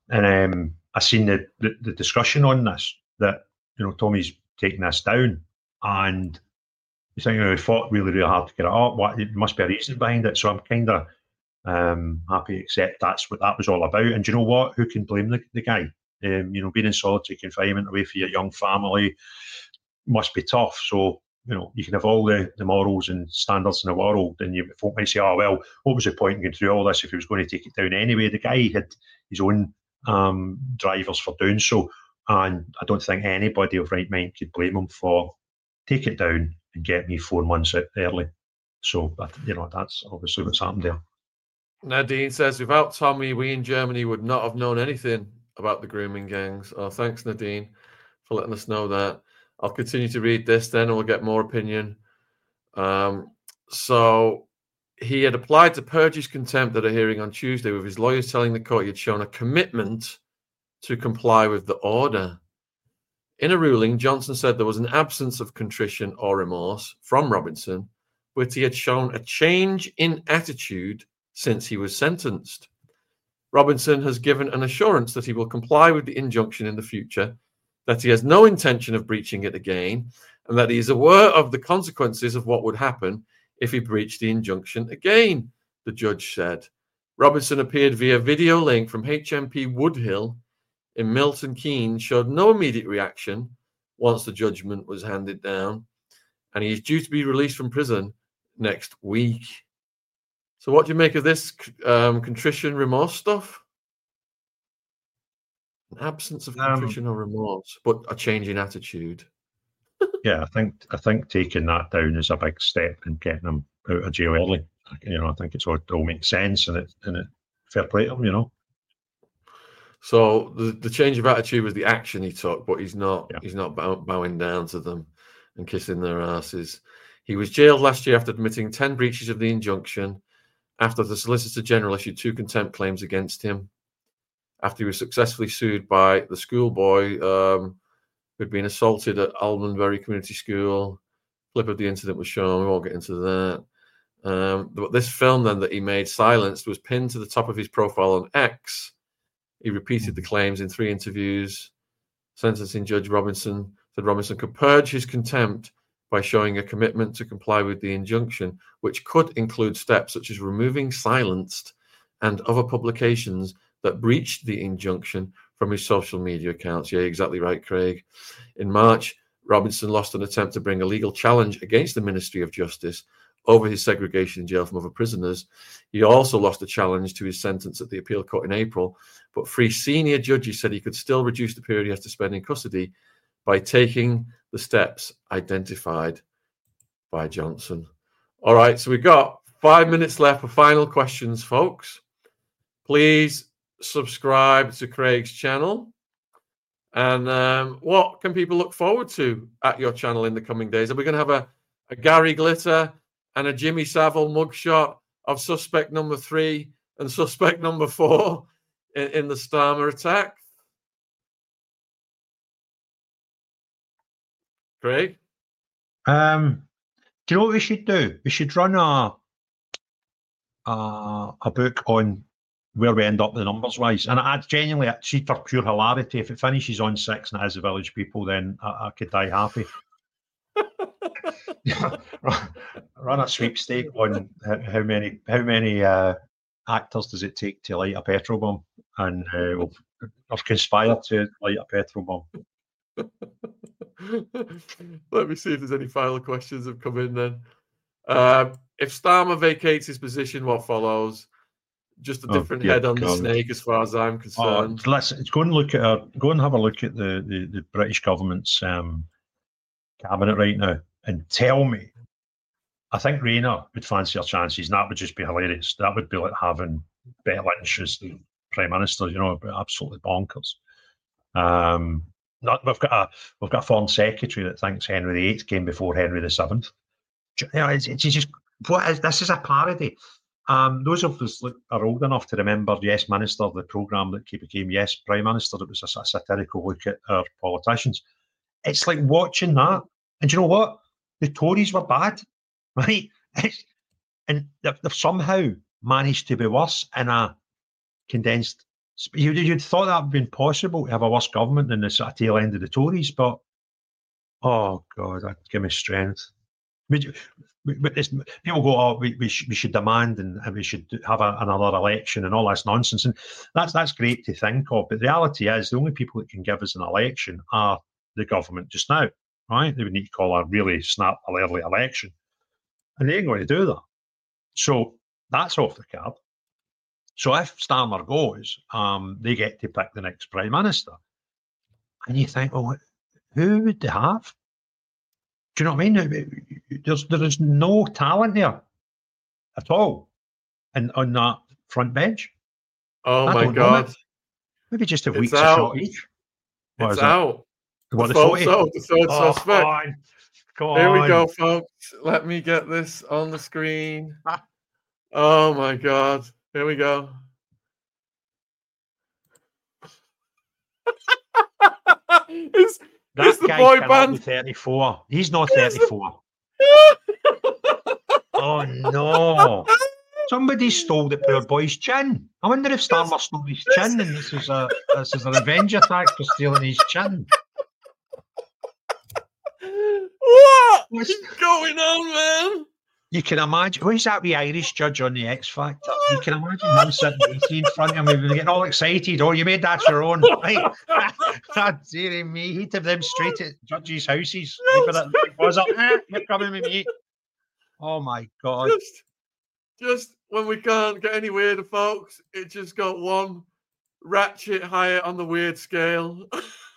S2: And I seen the discussion on this, that, Tommy's taking this down, and you think, he fought really, really hard to get it up. It must be a reason behind it. So I'm kind of happy to accept that's what that was all about. And do you know what? Who can blame the guy? Being in solitary confinement away from your young family must be tough. So, you can have all the morals and standards in the world, and folk might say, oh, well, what was the point in going through all this if he was going to take it down anyway? The guy had his own drivers for doing so, and I don't think anybody of right mind could blame him for take it down and get me 4 months out early. So, that's obviously what's happened there.
S1: Nadine says, without Tommy, we in Germany would not have known anything about the grooming gangs. Oh, thanks, Nadine, for letting us know that. I'll continue to read this then, and we'll get more opinion. So he had applied to purge his contempt at a hearing on Tuesday, with his lawyers telling the court he had shown a commitment to comply with the order. In a ruling, Johnson said there was an absence of contrition or remorse from Robinson, but he had shown a change in attitude since he was sentenced. Robinson has given an assurance that he will comply with the injunction in the future, that he has no intention of breaching it again, and that he is aware of the consequences of what would happen if he breached the injunction again, the judge said. Robinson appeared via video link from HMP Woodhill in Milton Keynes, showed no immediate reaction once the judgment was handed down, and he is due to be released from prison next week. So what do you make of this contrition, remorse stuff? An absence of contrition or remorse, but a change in attitude.
S2: Yeah, I think taking that down is a big step in getting him out of jail early. I think it all makes sense, and it fair play to him,
S1: So the change of attitude was the action he took, but he's not bowing down to them and kissing their asses. He was jailed last year after admitting 10 breaches of the injunction, after the Solicitor General issued 2 contempt claims against him, after he was successfully sued by the schoolboy who'd been assaulted at Almondbury Community School. Clip of the incident was shown. We won't get into that. But this film then that he made, Silenced, was pinned to the top of his profile on X. He repeated the claims in 3 interviews. Sentencing Judge Robinson said Robinson could purge his contempt by showing a commitment to comply with the injunction, which could include steps such as removing Silenced and other publications that breached the injunction from his social media accounts. Yeah, exactly right, Craig. In March, Robinson lost an attempt to bring a legal challenge against the Ministry of Justice over his segregation in jail from other prisoners. He also lost a challenge to his sentence at the appeal court in April, but 3 senior judges said he could still reduce the period he has to spend in custody by taking the steps identified by Johnson. All right, so we've got 5 minutes left for final questions, folks. Please subscribe to Craig's channel. And what can people look forward to at your channel in the coming days? Are we going to have a Gary Glitter and a Jimmy Savile mugshot of suspect number 3 and suspect number 4 in the Starmer attack? Craig?
S2: Do you know what we should do? We should run a book on where we end up the numbers wise. And I genuinely, actually, for pure hilarity, if it finishes on 6 and it has the Village People, then I could die happy. Run a sweepstake on how many actors does it take to light a petrol bomb, and or conspire to light a petrol bomb.
S1: Let me see if there's any final questions have come in then. If Starmer vacates his position, what follows? Just a different head on the snake, as far as I'm concerned.
S2: Let's go and have a look at the British government's cabinet right now, and tell me. I think Rayner would fancy our chances, and that would just be hilarious. That would be like having Becky Lynch as the Prime Minister, absolutely bonkers. We've got a Foreign Secretary that thinks Henry VIII came before Henry VII. It's just this is a parody. Those of us that are old enough to remember Yes Minister, the programme that became Yes Prime Minister. It was a satirical look at our politicians. It's like watching that, and you know what? The Tories were bad, right? And they've somehow managed to be worse in a condensed You'd thought that would have been possible to have a worse government than the sort of tail end of the Tories, but oh God, that'd give me strength. But people go, oh, we should demand and we should have another election and all this nonsense, and that's great to think of. But the reality is, the only people that can give us an election are the government just now, right? They would need to call a really snap a early election, and they ain't going to do that. So that's off the card. So if Starmer goes, they get to pick the next prime minister. And you think, well, who would they have? Do you know what I mean? There is no talent there at all on that front bench.
S1: Oh my God.
S2: Maybe just a week's a shot each.
S1: It's out.
S2: What, the
S1: third suspect.
S2: Come on.
S1: Here we go, folks. Let me get this on the screen. Oh my God. Here we go. Is the boy band
S2: 34? He's not 34. Oh no! Somebody stole the poor boy's chin. I wonder if Starmer stole his chin, and this is a revenge attack for stealing his chin.
S1: What's going on, man?
S2: You can imagine. Who's that wee Irish judge on the X Factor? You can imagine him sitting in front of him, getting all excited. Oh, you made that your own, right? Dear me, he'd have them straight at judges' houses. Was up? You're coming with me. Oh my God!
S1: Just when we can't get any weirder, folks, it just got one ratchet higher on the weird scale.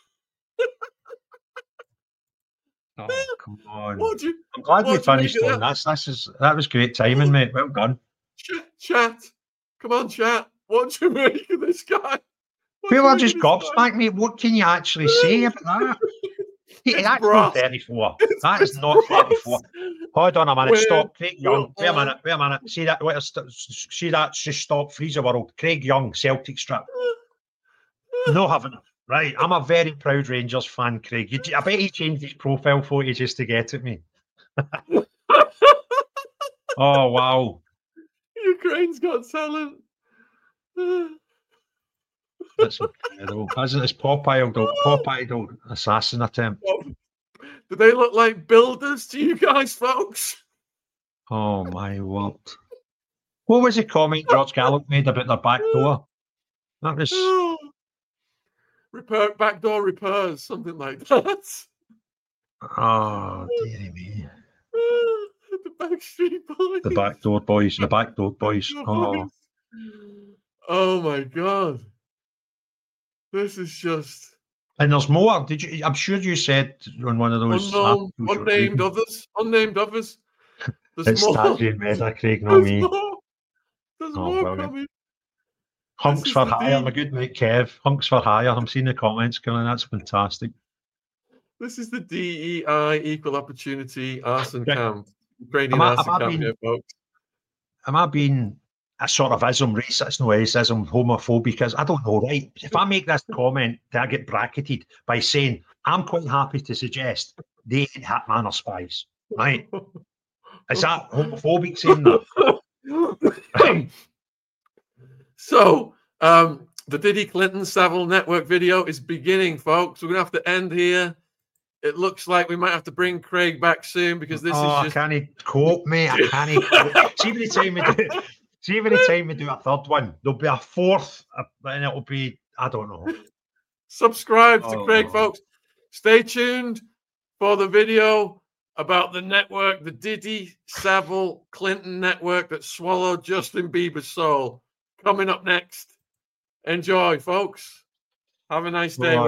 S2: Oh, come on.
S1: I'm
S2: glad we finished on this. That was great timing, mate. Well done.
S1: Chat. Come on, chat. What do you make of this guy?
S2: People are just gobsmacked, mate. What can you actually say about that? That's not 34. That is not 34. Hold on a minute. Stop. Craig Young. Wait a minute. See that? Just stop. Freeze the world. Craig Young, Celtic strip. No, haven't. Right, I'm a very proud Rangers fan, Craig. I bet he changed his profile photo just to get at me. Oh, wow.
S1: Ukraine's got talent.
S2: That's incredible. Isn't this Pop Idol assassin attempt?
S1: Do they look like builders to you guys, folks?
S2: Oh, my word. What was the comment George Gallup made about their back door? That was...
S1: backdoor repairs, something like that.
S2: Oh, dearie me.
S1: The Backstreet Boys.
S2: The backdoor boys.
S1: Oh my God. This is just...
S2: And there's more. I'm sure you said on one of those...
S1: Unnamed others.
S2: It's Stadium Meta, Craig, not me.
S1: There's more coming.
S2: Hunks for hire, my good mate Kev. Hunks for hire. I'm seeing the comments going. That's fantastic.
S1: This is the DEI Equal Opportunity Arson Camp. Ukrainian arson camp here, folks.
S2: Am I being a sort of ism, racist, no racism, homophobic? Because I don't know, right? If I make this comment, I get bracketed by saying I'm quite happy to suggest they ain't Hitman or spies, right? Is that homophobic saying that?
S1: So, the Diddy Clinton Savile Network video is beginning, folks. We're going to have to end here. It looks like we might have to bring Craig back soon because this is just...
S2: I can't cope, mate. I can't cope. See, every time we do a third one, there'll be a fourth, and it'll be, I don't know.
S1: Subscribe to Craig, folks. Stay tuned for the video about the network, the Diddy Savile Clinton network that swallowed Justin Bieber's soul. Coming up next. Enjoy, folks. Have a nice day.